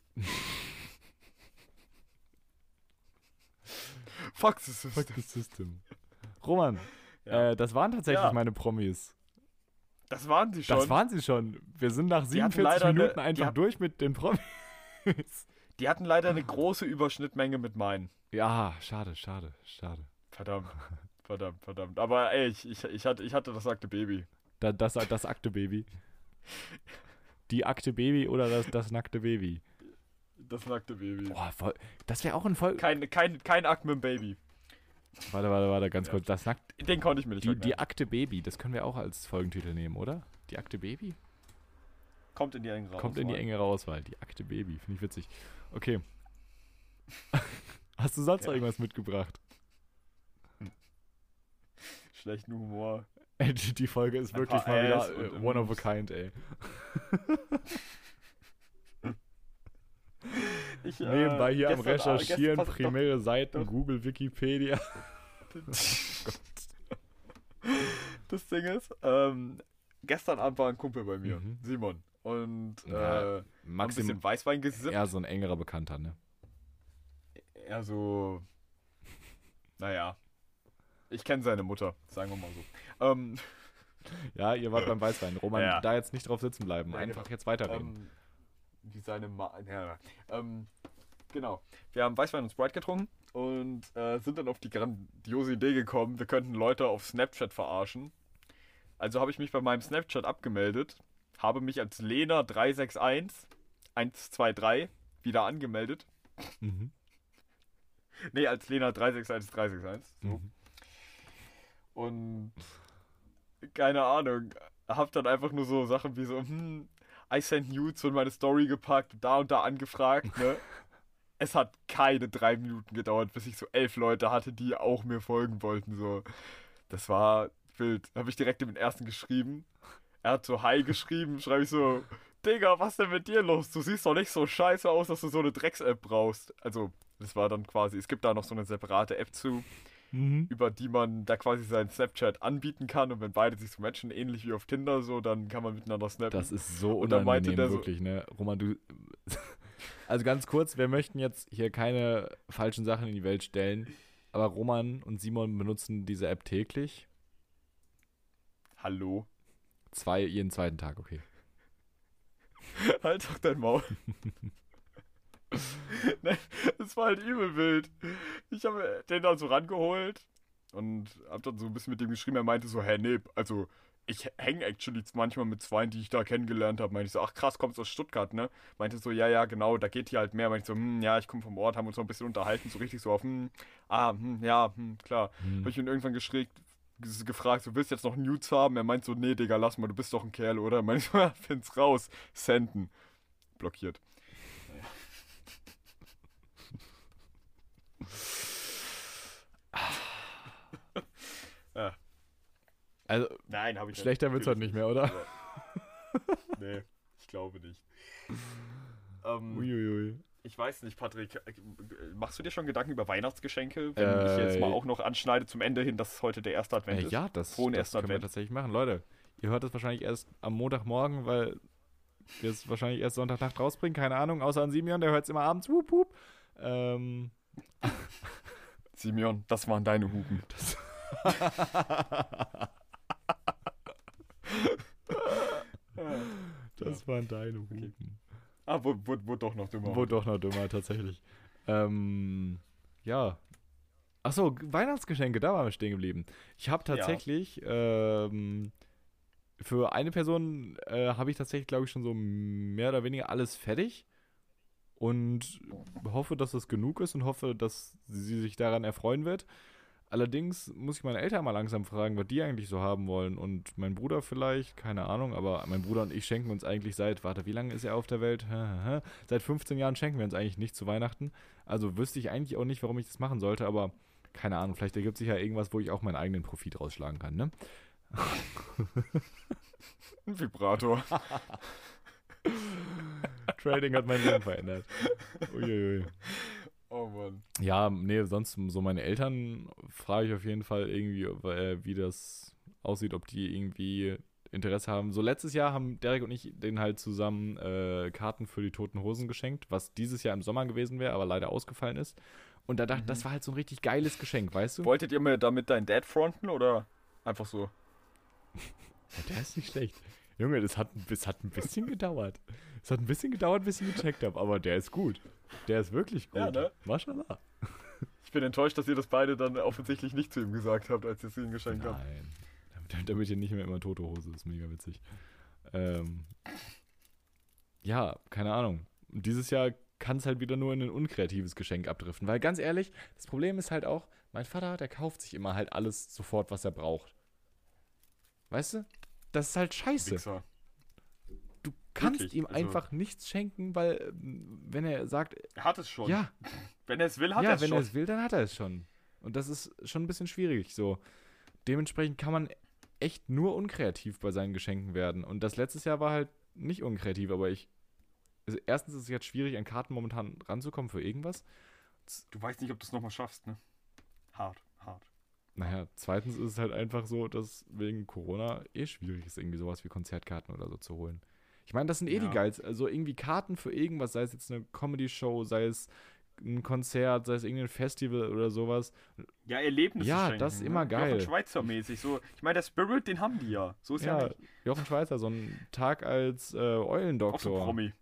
Fuck the system. Fuck the system. Roman, Ja. äh, das waren tatsächlich Ja. meine Promis. Das waren sie schon. Das waren sie schon. Wir sind nach Die hatten siebenundvierzig leider eine- Minuten die einfach hatten- durch mit den Promis. Die hatten leider eine große Überschnittmenge mit meinen. Ja, schade, schade, schade. Verdammt. Verdammt, verdammt. Aber ey, ich, ich, ich, hatte, ich hatte das sagte Baby. Da, das, das Akte Baby. Die Akte Baby oder das, das nackte Baby. Das nackte Baby. Boah, voll, das wäre auch ein voll. Kein, kein, kein Akt mit dem Baby. Warte, warte, warte, ganz Ja. kurz. Das nackt, Den konnte ich mir nicht die, merken. die Akte Baby, das können wir auch als Folgentitel nehmen, oder? Die Akte Baby? Kommt in die engere Kommt in die Auswahl. engere Auswahl. Die Akte Baby, finde ich witzig. Okay. Hast du sonst noch Ja. irgendwas mitgebracht? Schlechten Humor. Ey, die, die Folge ist Ein wirklich paar mal wieder Äs äh, und one of a Ums. kind, ey. Ich, äh, Nebenbei hier am gestern- Recherchieren, gestern- pass- primäre Seiten, doch. Google, Wikipedia. Das Ding ist, ähm, gestern Abend war ein Kumpel bei mir, Mhm. Simon. Und äh, Ja, haben ein Maxim, bisschen Weißwein gesippt. eher so ein engerer Bekannter, ne? Er so, naja, ich kenne seine Mutter, sagen wir mal so. Ähm, Ja, ihr wart beim Weißwein. Roman, Ja. da jetzt nicht drauf sitzen bleiben. Ja, Einfach genau. jetzt weiterreden. ähm, wie seine Ma ja, ähm, genau. Wir haben Weißwein und Sprite getrunken und äh, sind dann auf die grandiose Idee gekommen, wir könnten Leute auf Snapchat verarschen. Also habe ich mich bei meinem Snapchat abgemeldet, habe mich als Lena drei sechs eins eins zwei drei wieder angemeldet. Mhm. Nee, als Lena drei sechs eins drei sechs eins. So. Mhm. Und keine Ahnung, hab dann einfach nur so Sachen wie so, hm, I sent nudes und meine Story gepackt, da und da angefragt, ne? Es hat keine drei Minuten gedauert, bis ich so elf Leute hatte, die auch mir folgen wollten, so. Das war wild. Habe ich direkt dem ersten geschrieben. Er hat so Hi geschrieben, schreibe ich so, Digga, was denn mit dir los? Du siehst doch nicht so scheiße aus, dass du so eine Drecks-App brauchst. Also, das war dann quasi, es gibt da noch so eine separate App zu, Mhm. über die man da quasi seinen Snapchat anbieten kann und wenn beide sich so matchen, ähnlich wie auf Tinder, so, dann kann man miteinander snappen. Das ist so Und dann meinte unangenehm, der so- wirklich, ne? Roman, du. Also ganz kurz, wir möchten jetzt hier keine falschen Sachen in die Welt stellen, aber Roman und Simon benutzen diese App täglich. Hallo? Zwei, jeden zweiten Tag, okay. Halt doch dein Maul. Ne, das war halt übel wild. Ich habe den dann so rangeholt und hab dann so ein bisschen mit dem geschrieben. Er meinte so, hä, nee, also ich hänge actually manchmal mit Zweien, die ich da kennengelernt habe. Meinte ich so, ach krass, kommst aus Stuttgart, ne? Meinte so, ja, ja, genau, da geht hier halt mehr. Meinte ich so, hm, ja, ich komme vom Ort, haben uns noch ein bisschen unterhalten, so richtig so auf, hm, ah, hm, ja, hm, klar. Hm. Hab ich ihn irgendwann geschickt, gefragt, so, willst du jetzt noch Nudes haben? Er meint so, nee, Digga, lass mal, du bist doch ein Kerl, oder? Meinte ich so, ja, find's raus. Senden. Blockiert. Ja. Also, Nein, habe ich schlechter wird's halt nicht mehr, oder? aber- Nee, ich glaube nicht. Ähm, Uiuiui. ich weiß nicht, Patrick, äh, machst du dir schon Gedanken über Weihnachtsgeschenke? Wenn ich jetzt Äh, mal auch noch anschneide zum Ende hin, dass heute der erste Advent Äh, ist? ja, das, Frohen das ersten können wir Advent. tatsächlich machen. Leute, ihr hört das wahrscheinlich erst am Montagmorgen, weil wir es wahrscheinlich erst Sonntagnacht rausbringen. Keine Ahnung, außer an Simeon, der hört es immer abends. Wup, wup. Ähm, Simeon, das waren deine Hupen. das das waren deine Hupen. Ah, wurde, wurde, wurde doch noch dümmer. Wurde doch noch dümmer, tatsächlich. Ähm, ja. Achso, Weihnachtsgeschenke, da waren wir stehen geblieben. Ich habe tatsächlich, ähm, für eine Person äh, habe ich tatsächlich, glaube ich, schon so mehr oder weniger alles fertig. Und hoffe, dass es genug ist und hoffe, dass sie sich daran erfreuen wird. Allerdings muss ich meine Eltern mal langsam fragen, was die eigentlich so haben wollen. Und mein Bruder vielleicht, keine Ahnung, aber mein Bruder und ich schenken uns eigentlich seit, warte, wie lange ist er auf der Welt? Seit fünfzehn Jahren schenken wir uns eigentlich nicht zu Weihnachten. Also wüsste ich eigentlich auch nicht, warum ich das machen sollte, aber keine Ahnung, vielleicht ergibt sich ja irgendwas, wo ich auch meinen eigenen Profit rausschlagen kann, ne? Ein Vibrator. Trading hat mein Leben verändert. Uiuiui. Oh Mann. Ja, nee, sonst so meine Eltern frage ich auf jeden Fall irgendwie, äh, wie das aussieht, ob die irgendwie Interesse haben. So letztes Jahr haben Derek und ich denen halt zusammen äh, Karten für die Toten Hosen geschenkt, was dieses Jahr im Sommer gewesen wäre, aber leider ausgefallen ist. Und da dachte ich, Mhm. das war halt so ein richtig geiles Geschenk, weißt du? Wolltet ihr mir damit deinen Dad fronten oder einfach so? Ja, der ist nicht schlecht. Junge, das hat, das hat ein bisschen gedauert. Es hat ein bisschen gedauert, bis ich ihn gecheckt habe, aber der ist gut. Der ist wirklich gut. Ja, ne? Maschallah. Ich bin enttäuscht, dass ihr das beide dann offensichtlich nicht zu ihm gesagt habt, als ihr es ihm geschenkt habt. Nein. Damit, damit ihr nicht mehr immer tote Hose, das ist mega witzig. Ähm, ja, keine Ahnung. Und dieses Jahr kann es halt wieder nur in ein unkreatives Geschenk abdriften. Weil ganz ehrlich, das Problem ist halt auch, mein Vater, der kauft sich immer halt alles sofort, was er braucht. Weißt du? Das ist halt scheiße. Wichser. Du kannst Wirklich, ihm also- einfach nichts schenken, weil ähm, wenn er sagt, Er hat es schon. ja, Wenn er es will, hat ja, er es wenn schon. er es will, dann hat er es schon. Und das ist schon ein bisschen schwierig. So. Dementsprechend kann man echt nur unkreativ bei seinen Geschenken werden. Und das letztes Jahr war halt nicht unkreativ, aber ich. Also erstens ist es jetzt schwierig, an Karten momentan ranzukommen für irgendwas. Du weißt nicht, ob du es nochmal schaffst, ne? Hart, hart. Naja, zweitens ist es halt einfach so, dass wegen Corona eh schwierig ist, irgendwie sowas wie Konzertkarten oder so zu holen. Ich meine, das sind eh die Ja. geilsten. Also irgendwie Karten für irgendwas, sei es jetzt eine Comedy-Show, sei es ein Konzert, sei es irgendein Festival oder sowas. Ja, Erlebnisse Ja, schenken, das ist immer ne? geil. Jochen Schweizer-mäßig. So. Ich meine, der Spirit, den haben die ja. So ist ja, Ja, nicht. Jochen Schweizer, so ein Tag als äh, Auch so Eulendoktor. Promi.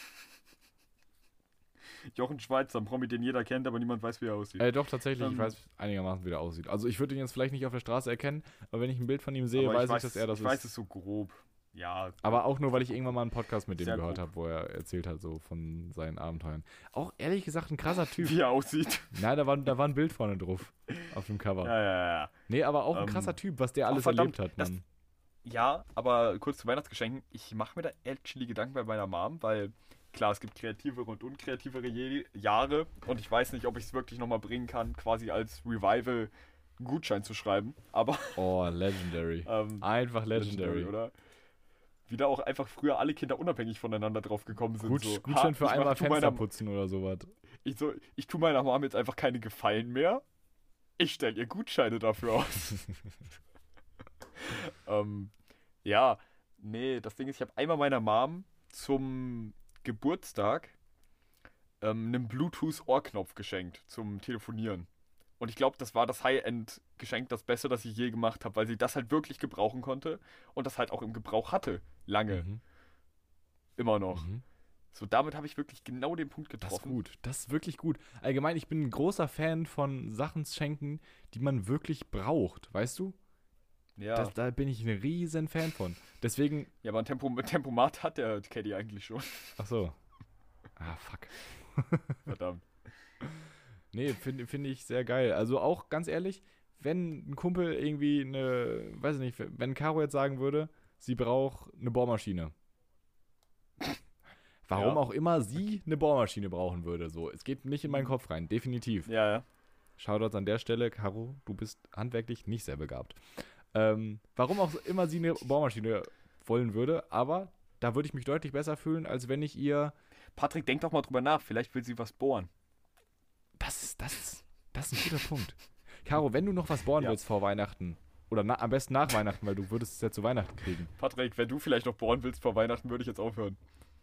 Jochen Schweizer, ein Promi, den jeder kennt, aber niemand weiß, wie er aussieht. Äh, doch, tatsächlich, ich Ähm. weiß einigermaßen, wie der aussieht. Also ich würde ihn jetzt vielleicht nicht auf der Straße erkennen, aber wenn ich ein Bild von ihm sehe, aber weiß ich, dass er das ich ist. weiß es so grob. Ja. Aber auch nur, weil ich irgendwann mal einen Podcast mit dem Sehr gehört grob. habe, wo er erzählt hat, so von seinen Abenteuern. Auch ehrlich gesagt ein krasser Typ. Wie er aussieht. Nein, da war, da war ein Bild vorne drauf. Auf dem Cover. Ja, ja, ja. Nee, aber auch ein Ähm, krasser Typ, was der ach, alles verdammt, erlebt hat, das- Mann. Ja, aber kurz zu Weihnachtsgeschenken. Ich mache mir da actually Gedanken bei meiner Mom, weil klar, es gibt kreativere und unkreativere Je Jahre und ich weiß nicht, ob ich es wirklich nochmal bringen kann, quasi als Revival einen Gutschein zu schreiben. Aber Oh, legendary. ähm, Einfach legendary. oder? Wie da auch einfach früher alle Kinder unabhängig voneinander drauf gekommen sind. Gut, so, Gutschein ha, für ich einmal mach- tu Fenster meiner, putzen oder sowas. ich, so, ich tue meiner Mom jetzt einfach keine Gefallen mehr. Ich stelle ihr Gutscheine dafür aus. ähm, ja, nee, das Ding ist, ich habe einmal meiner Mom zum Geburtstag ähm, einen Bluetooth-Ohrknopf geschenkt zum Telefonieren. Und ich glaube, das war das High-End-Geschenk, das Beste, das ich je gemacht habe, weil sie das halt wirklich gebrauchen konnte und das halt auch im Gebrauch hatte. Lange. Mhm. Immer noch. Mhm. So, damit habe ich wirklich genau den Punkt Das getroffen. ist gut. Das ist wirklich gut. Allgemein, ich bin ein großer Fan von Sachen schenken, die man wirklich braucht. Weißt du? Ja. Das, da bin ich ein riesen Fan von. Deswegen. ja, aber ein Tempo Tempomat hat der Caddy eigentlich schon. Ach so. Ah, fuck. Verdammt. Nee, finde find ich sehr geil. Also auch ganz ehrlich, wenn ein Kumpel irgendwie eine, weiß ich nicht, wenn Caro jetzt sagen würde, sie braucht eine Bohrmaschine. Warum Ja. auch immer sie eine Bohrmaschine brauchen würde. So, es geht nicht in meinen Kopf rein, definitiv. Ja, ja. Shoutouts an der Stelle, Caro, du bist handwerklich nicht sehr begabt. Ähm, warum auch immer sie eine Bohrmaschine wollen würde, aber da würde ich mich deutlich besser fühlen, als wenn ich ihr. Patrick, denk doch mal drüber nach. Vielleicht will sie was bohren. Das ist, das ist, das ist ein guter Punkt. Caro, wenn du noch was bohren Ja. willst vor Weihnachten, oder na, am besten nach Weihnachten, weil du würdest es ja zu Weihnachten kriegen. Patrick, wenn du vielleicht noch bohren willst vor Weihnachten, würde ich jetzt aufhören.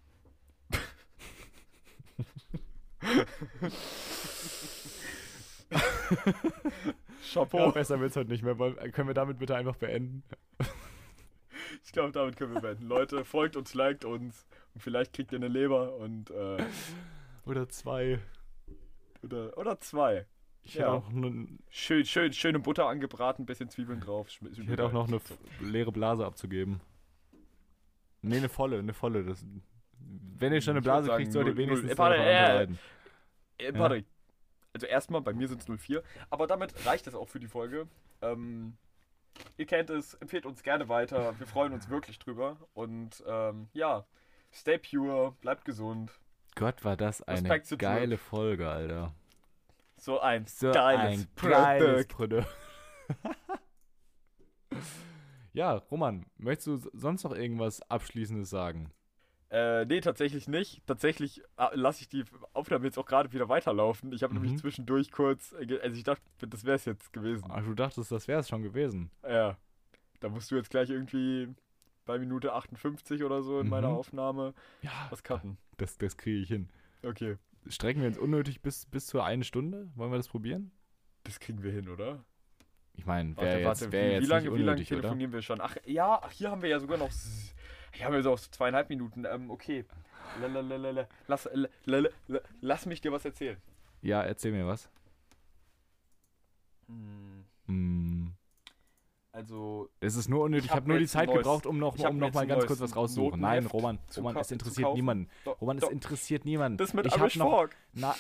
Chapeau. Ja, besser wird's heute nicht mehr. Wollen- Können wir damit bitte einfach beenden? Ich glaube, damit können wir beenden. Leute, folgt uns, liked uns und vielleicht kriegt ihr eine Leber und äh, Oder zwei. oder, oder zwei. Ich Ja. hätte auch, ne, Schön, schön, schöne Butter angebraten, bisschen Zwiebeln drauf. Schm- ich hätte auch noch eine f- leere Blase abzugeben. Nee, eine volle, eine volle. Das, wenn ihr schon eine Ich würd Blase sagen, kriegt, sollt ihr null- wenigstens null- warte, davon äh, unterhalten. Äh, Patrick, also erstmal, bei mir sind es null vier, aber damit reicht es auch für die Folge. Ähm, ihr kennt es, empfehlt uns gerne weiter, wir freuen uns wirklich drüber und ähm, ja, stay pure, bleibt gesund. Gott, war das eine Respekt zu geile Folge, Alter. So ein So geiles ein geiles Produkt. Produkt. Ja, Roman, möchtest du s- sonst noch irgendwas Abschließendes sagen? Äh, nee, tatsächlich nicht. Tatsächlich äh, lasse ich die Aufnahme jetzt auch gerade wieder weiterlaufen. Ich habe Mhm. nämlich zwischendurch kurz, äh, ge- also ich dachte, das wäre es jetzt gewesen. Ach, du dachtest, das wäre es schon gewesen. Ja, da musst du jetzt gleich irgendwie bei Minute achtundfünfzig oder so in Mhm. meiner Aufnahme Ja, was cutten. das, das kriege ich hin. Okay, Strecken wir uns unnötig bis, bis zur eine Stunde? Wollen wir das probieren? das kriegen wir hin, oder? Ich meine, Warte, wäre jetzt, warte, wär wie, jetzt wie lange, nicht wie lange unnötig, oder? telefonieren wir schon? Ach ja, ach, hier haben wir ja sogar noch, s- hier haben wir so auf zweieinhalb Minuten. Ähm, okay, Lalalala. lass, lalalala. lass mich dir was erzählen. Ja, erzähl mir was. Hm, Hm, Also, es ist nur unnötig. Ich Ich hab habe nur die jetzt Zeit ein neues- gebraucht, um noch, ich hab um mir noch jetzt mal ein ganz neues kurz was rauszusuchen. Nein, Notenheft Roman, zu Roman, ka- es zu interessiert kaufen. niemanden. Doch, Roman, es doch. interessiert niemanden. das mit ich hab Irish noch, Fork. Na,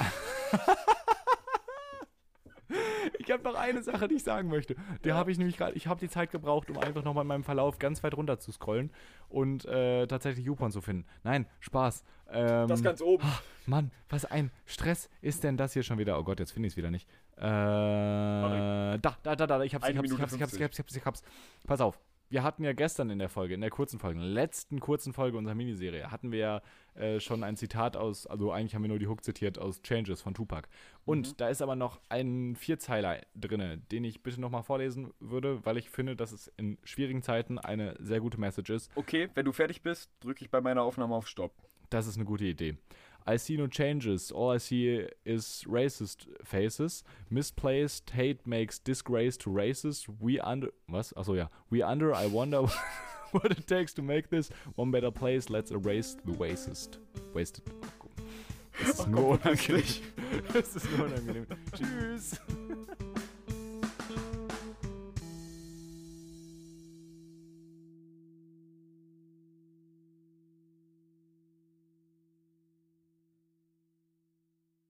ich habe noch eine Sache, die ich sagen möchte. Die Ja. habe ich nämlich gerade, ich habe die Zeit gebraucht, um einfach nochmal in meinem Verlauf ganz weit runter zu scrollen und äh, tatsächlich YouPorn zu finden. Nein, Spaß. Ähm, Das ganz oben. Mann, was ein Stress ist denn das hier schon wieder? Oh Gott, jetzt finde ich es wieder nicht. Äh, da, da, da, da, ich hab's, ich Eine hab's, ich Minute hab's, ich hab's, ich hab's, ich hab's, ich hab's. Pass auf. Wir hatten ja gestern in der Folge, in der kurzen Folge, in der letzten kurzen Folge unserer Miniserie, hatten wir ja äh, schon ein Zitat aus, also eigentlich haben wir nur die Hook zitiert aus Changes von Tupac. Und Mhm. da ist aber noch ein Vierzeiler drinne, den ich bitte nochmal vorlesen würde, weil ich finde, dass es in schwierigen Zeiten eine sehr gute Message ist. Okay, wenn du fertig bist, drücke ich bei meiner Aufnahme auf Stopp. Das ist eine gute Idee. I see no changes. All I see is racist faces. Misplaced hate makes disgrace to races. We under... Was? Achso, ja. We under... I wonder what it takes to make this one better place. Let's erase the racist. Wasted. Es ist Oh nur Gott, verpiss unangenehm. Es ist nur unangenehm. Tschüss.